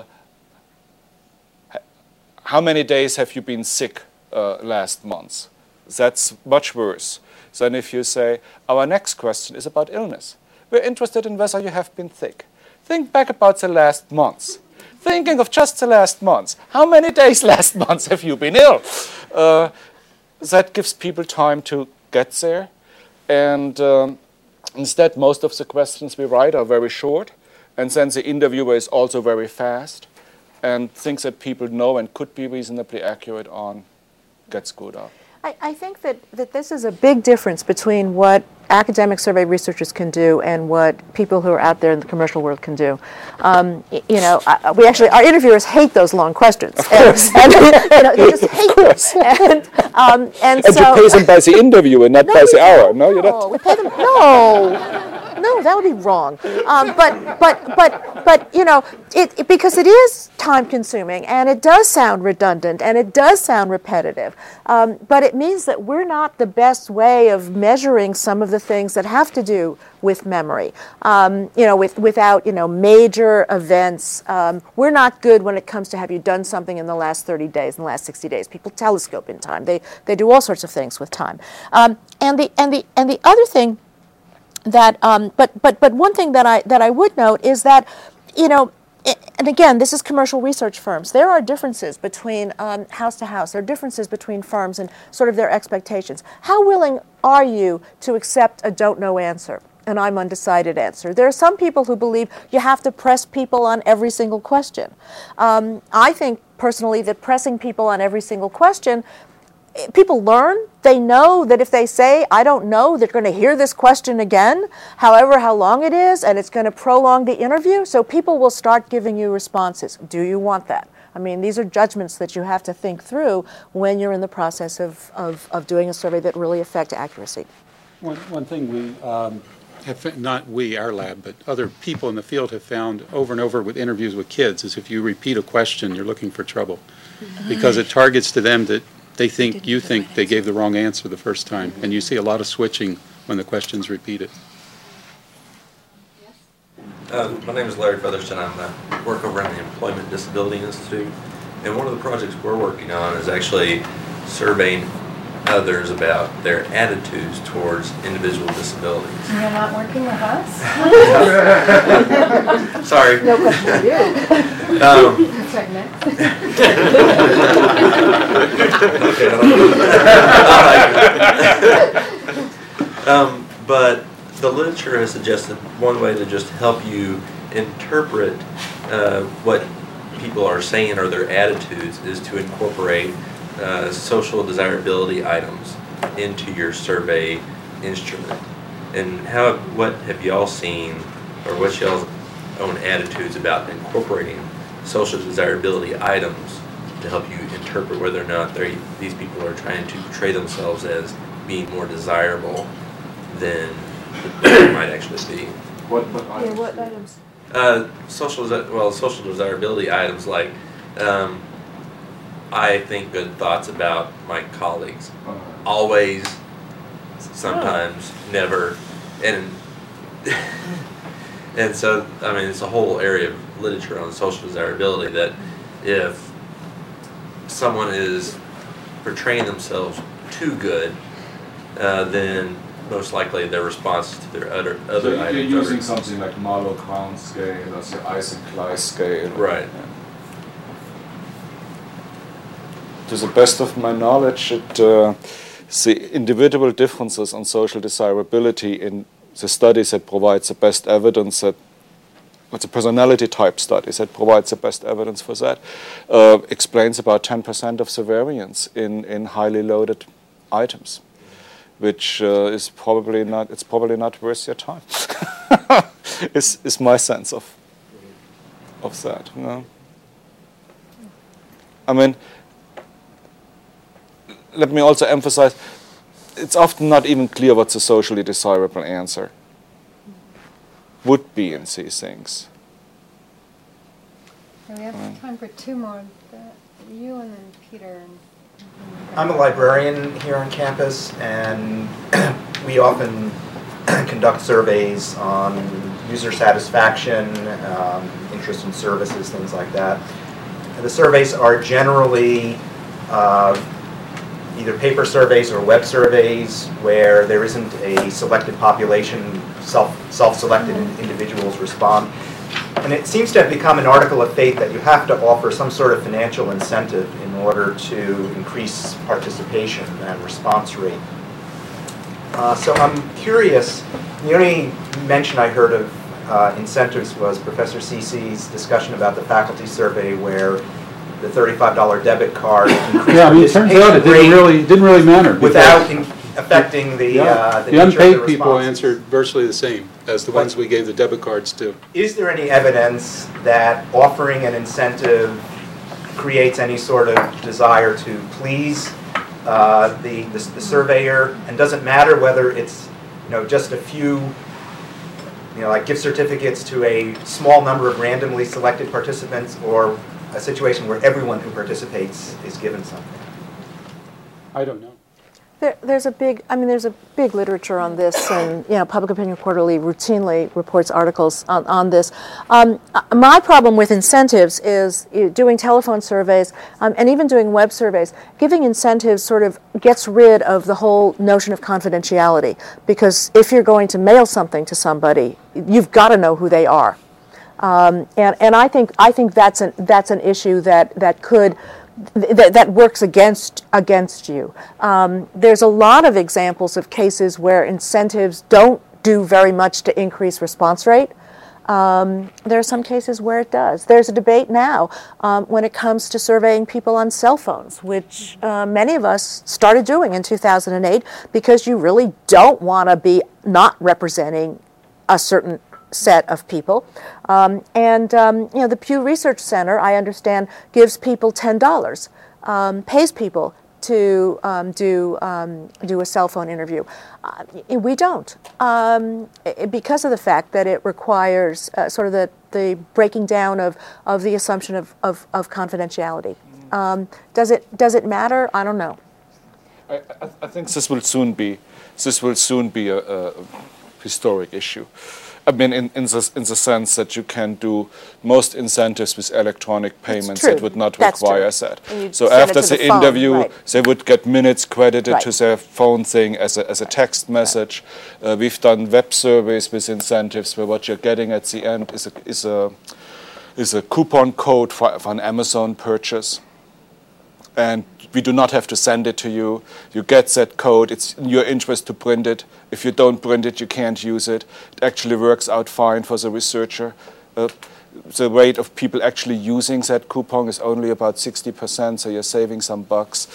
how many days have you been sick uh, last month? That's much worse than if you say, our next question is about illness. We're interested in whether you have been sick. Think back about the last months. Thinking of just the last months. How many days last month have you been ill? Uh, that gives people time to get there. And um, instead, most of the questions we write are very short. And then the interviewer is also very fast. And things that people know and could be reasonably accurate on gets good up. I, I think that, that this is a big difference between what academic survey researchers can do and what people who are out there in the commercial world can do. Um, y- you know, I, we actually, our interviewers hate those long questions. Of course. And, and you know, they just hate them. And, um, and, And so, you pay them by the interview and not No, by we the hour. don't. No, you No, don't. we pay them. No. No, that would be wrong. Um, but, but, but, but, you know, it, it, because it is time-consuming, and it does sound redundant, and it does sound repetitive. Um, but it means that we're not the best way of measuring some of the things that have to do with memory. Um, you know, with, without, you know, major events. Um, we're not good when it comes to have you done something in the last thirty days, in the last sixty days. People telescope in time. They, they do all sorts of things with time. Um, and the, and the, and the other thing that, um, but, but, but one thing that I, that I would note is that, you know, it, and again, this is commercial research firms. There are differences between um, house to house. There are differences between firms and sort of their expectations. How willing are you to accept a don't know answer, an I'm undecided answer? There are some people who believe you have to press people on every single question. Um, I think personally that pressing people on every single question, people learn. They know that if they say, I don't know, they're going to hear this question again, however how long it is, and it's going to prolong the interview. So people will start giving you responses. Do you want that? I mean, these are judgments that you have to think through when you're in the process of, of, of doing a survey that really affect accuracy. One, one thing we um, have, not we, our lab, but other people in the field have found over and over with interviews with kids is if you repeat a question, you're looking for trouble. Mm-hmm. Because it targets to them that they think you think they gave the wrong answer the first time, and you see a lot of switching when the question's repeated. Uh, my name is Larry Featherston. I'm uh, work over in the Employment Disability Institute, and one of the projects we're working on is actually surveying others about their attitudes towards individual disabilities. You're not working with us? Sorry. No question for you. Um, That's right next. Okay, um, but the literature has suggested one way to just help you interpret uh, what people are saying or their attitudes is to incorporate uh, social desirability items into your survey instrument. And how, what have y'all seen, or what's y'all's own attitudes about incorporating social desirability items to help you interpret whether or not these people are trying to portray themselves as being more desirable than they might actually be? What, what items? Yeah, what items? Uh, social, well, social desirability items like, um, I think good thoughts about my colleagues. Uh-huh. Always, sometimes, oh. never, and and so I mean it's a whole area of literature on social desirability that if someone is portraying themselves too good, uh, then most likely their response to their other other so items. You're using something like Marlowe-Crown scale or the Isaac-Kleist scale, right? Yeah. To the best of my knowledge, it, uh, the individual differences on social desirability in the studies that provide the best evidence that what's a personality type studies that provides the best evidence for that, uh, explains about ten percent of the variance in, in highly loaded items, which uh, is probably not, it's probably not worth your time, is, is my sense of, of that. You know? I mean, let me also emphasize, it's often not even clear what the socially desirable answer would be in these things. We have Um, time for two more. Uh, You and then Peter. And I'm a librarian here on campus, and we often conduct surveys on user satisfaction, um, interest in services, things like that. And the surveys are generally uh, either paper surveys or web surveys where there isn't a selected population, self, self-selected individuals respond. And it seems to have become an article of faith that you have to offer some sort of financial incentive in order to increase participation and response rate. Uh, so I'm curious, the only mention I heard of uh, incentives was Professor Cece's discussion about the faculty survey where the thirty-five dollar debit card increased Yeah, I mean, it turns out it didn't really, didn't really matter. without in affecting the, Yeah. uh, the, The nature of unpaid the people responses. answered virtually the same as the ones we gave the debit cards to. Is there any evidence that offering an incentive creates any sort of desire to please uh, the, the the surveyor? And does it matter whether it's, you know, just a few, you know, like gift certificates to a small number of randomly selected participants, or a situation where everyone who participates is given something? I don't know. There, there's a big, I mean, there's a big literature on this, and you know, Public Opinion Quarterly routinely reports articles on, on this. Um, my problem with incentives is you know, doing telephone surveys um, and even doing web surveys. Giving incentives sort of gets rid of the whole notion of confidentiality, because if you're going to mail something to somebody, you've got to know who they are, um, and and I think I think that's an that's an issue that that could. That, that works against against you. Um, there's a lot of examples of cases where incentives don't do very much to increase response rate. Um, there are some cases where it does. There's a debate now um, when it comes to surveying people on cell phones, which uh, many of us started doing in two thousand eight because you really don't want to be not representing a certain set of people. Um, and, um, you know, the Pew Research Center, I understand, gives people ten dollars, um, pays people to um, do, um, do a cell phone interview. Uh, we don't, um, it, because of the fact that it requires uh, sort of the, the breaking down of, of the assumption of, of, of confidentiality. Um, does it, does it matter? I don't know. I, I, I think this will soon be, this will soon be a, a historic issue. I mean, in, in, the, in the sense that you can do most incentives with electronic payments that would not That's require true. that. So after the, the phone, interview, right. they would get minutes credited Right. to their phone thing as a, as a text message. Right. Uh, we've done web surveys with incentives where what you're getting at the end is a, is a, is a coupon code for, for an Amazon purchase. And we do not have to send it to you. You get that code. It's in your interest to print it. If you don't print it, you can't use it. It actually works out fine for the researcher. Uh, the rate of people actually using that coupon is only about sixty percent, so you're saving some bucks.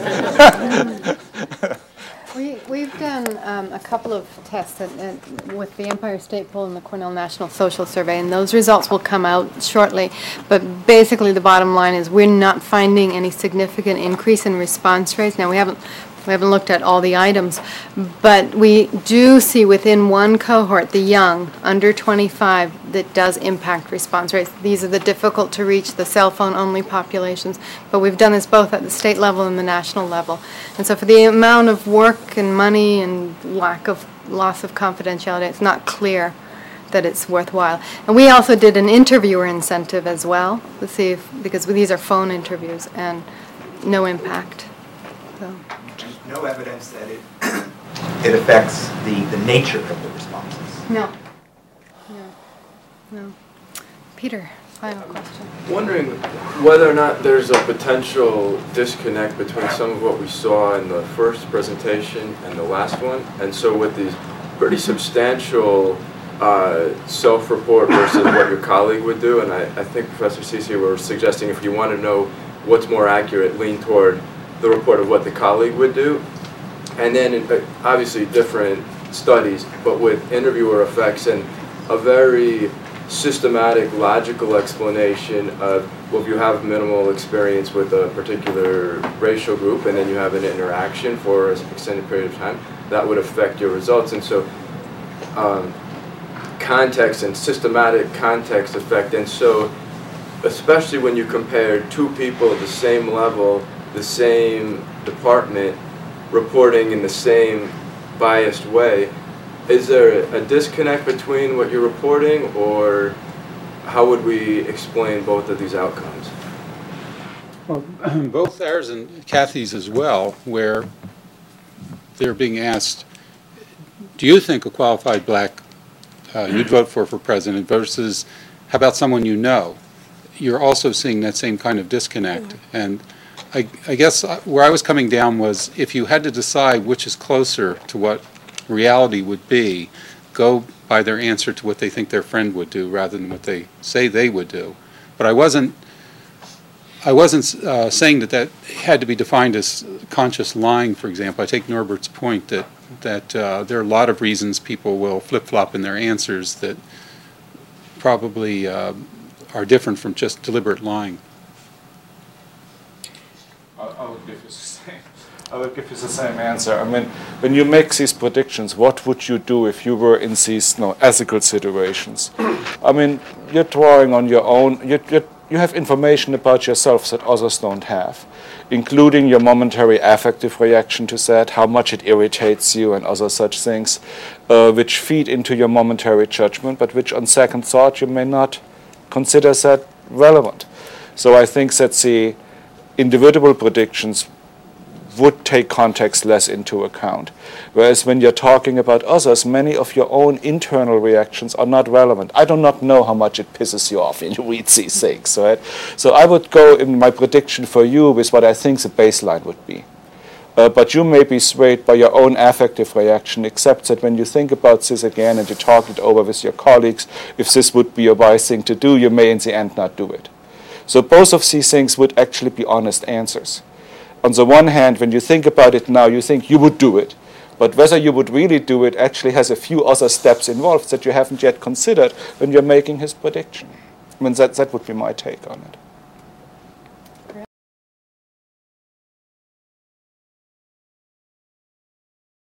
We, we've done um, a couple of tests at, at, with the Empire State Poll and the Cornell National Social Survey, and those results will come out shortly. But basically the bottom line is we're not finding any significant increase in response rates. Now, we haven't we haven't looked at all the items, but we do see within one cohort, the young, under twenty-five, that does impact response rates. These are the difficult to reach, the cell phone only populations, but we've done this both at the state level and the national level. And so for the amount of work and money and lack of loss of confidentiality, it's not clear that it's worthwhile. And we also did an interviewer incentive as well, to see if, because these are phone interviews, and no impact. So. No evidence that it it affects the, the nature of the responses. No. No. No. Peter, final question. Wondering whether or not there's a potential disconnect between some of what we saw in the first presentation and the last one. And so with these pretty substantial uh, self-report versus what your colleague would do. And I, I think Professor Ceci were suggesting if you want to know what's more accurate, lean toward the report of what the colleague would do. And then uh, obviously different studies, but with interviewer effects and a very systematic, logical explanation of, well, if you have minimal experience with a particular racial group and then you have an interaction for an extended period of time, that would affect your results. And so um, context and systematic context effect. And so especially when you compare two people at the same level, the same department, reporting in the same biased way, is there a disconnect between what you're reporting, or how would we explain both of these outcomes? Well, both ours and Kathy's as well, where they're being asked, do you think a qualified black uh, you'd vote for for president versus how about someone you know? You're also seeing that same kind of disconnect. Mm-hmm. And I, I guess where I was coming down was if you had to decide which is closer to what reality would be, go by their answer to what they think their friend would do rather than what they say they would do. But I wasn't I wasn't uh, saying that that had to be defined as conscious lying, for example. I take Norbert's point that, that uh, there are a lot of reasons people will flip-flop in their answers that probably uh, are different from just deliberate lying. I would give you the same. I would give you the same answer. I mean, when you make these predictions, what would you do if you were in these no, ethical situations? I mean, you're drawing on your own. You you have information about yourself that others don't have, including your momentary affective reaction to that, how much it irritates you, and other such things, uh, which feed into your momentary judgment, but which, on second thought, you may not consider that relevant. So I think that the individual predictions would take context less into account. Whereas when you're talking about others, many of your own internal reactions are not relevant. I do not know how much it pisses you off when you read these things, right? So I would go in my prediction for you with what I think the baseline would be. Uh, but you may be swayed by your own affective reaction, except that when you think about this again and you talk it over with your colleagues, if this would be a wise thing to do, you may in the end not do it. So both of these things would actually be honest answers. On the one hand, when you think about it now, you think you would do it. But whether you would really do it actually has a few other steps involved that you haven't yet considered when you're making his prediction. I mean, that, that would be my take on it.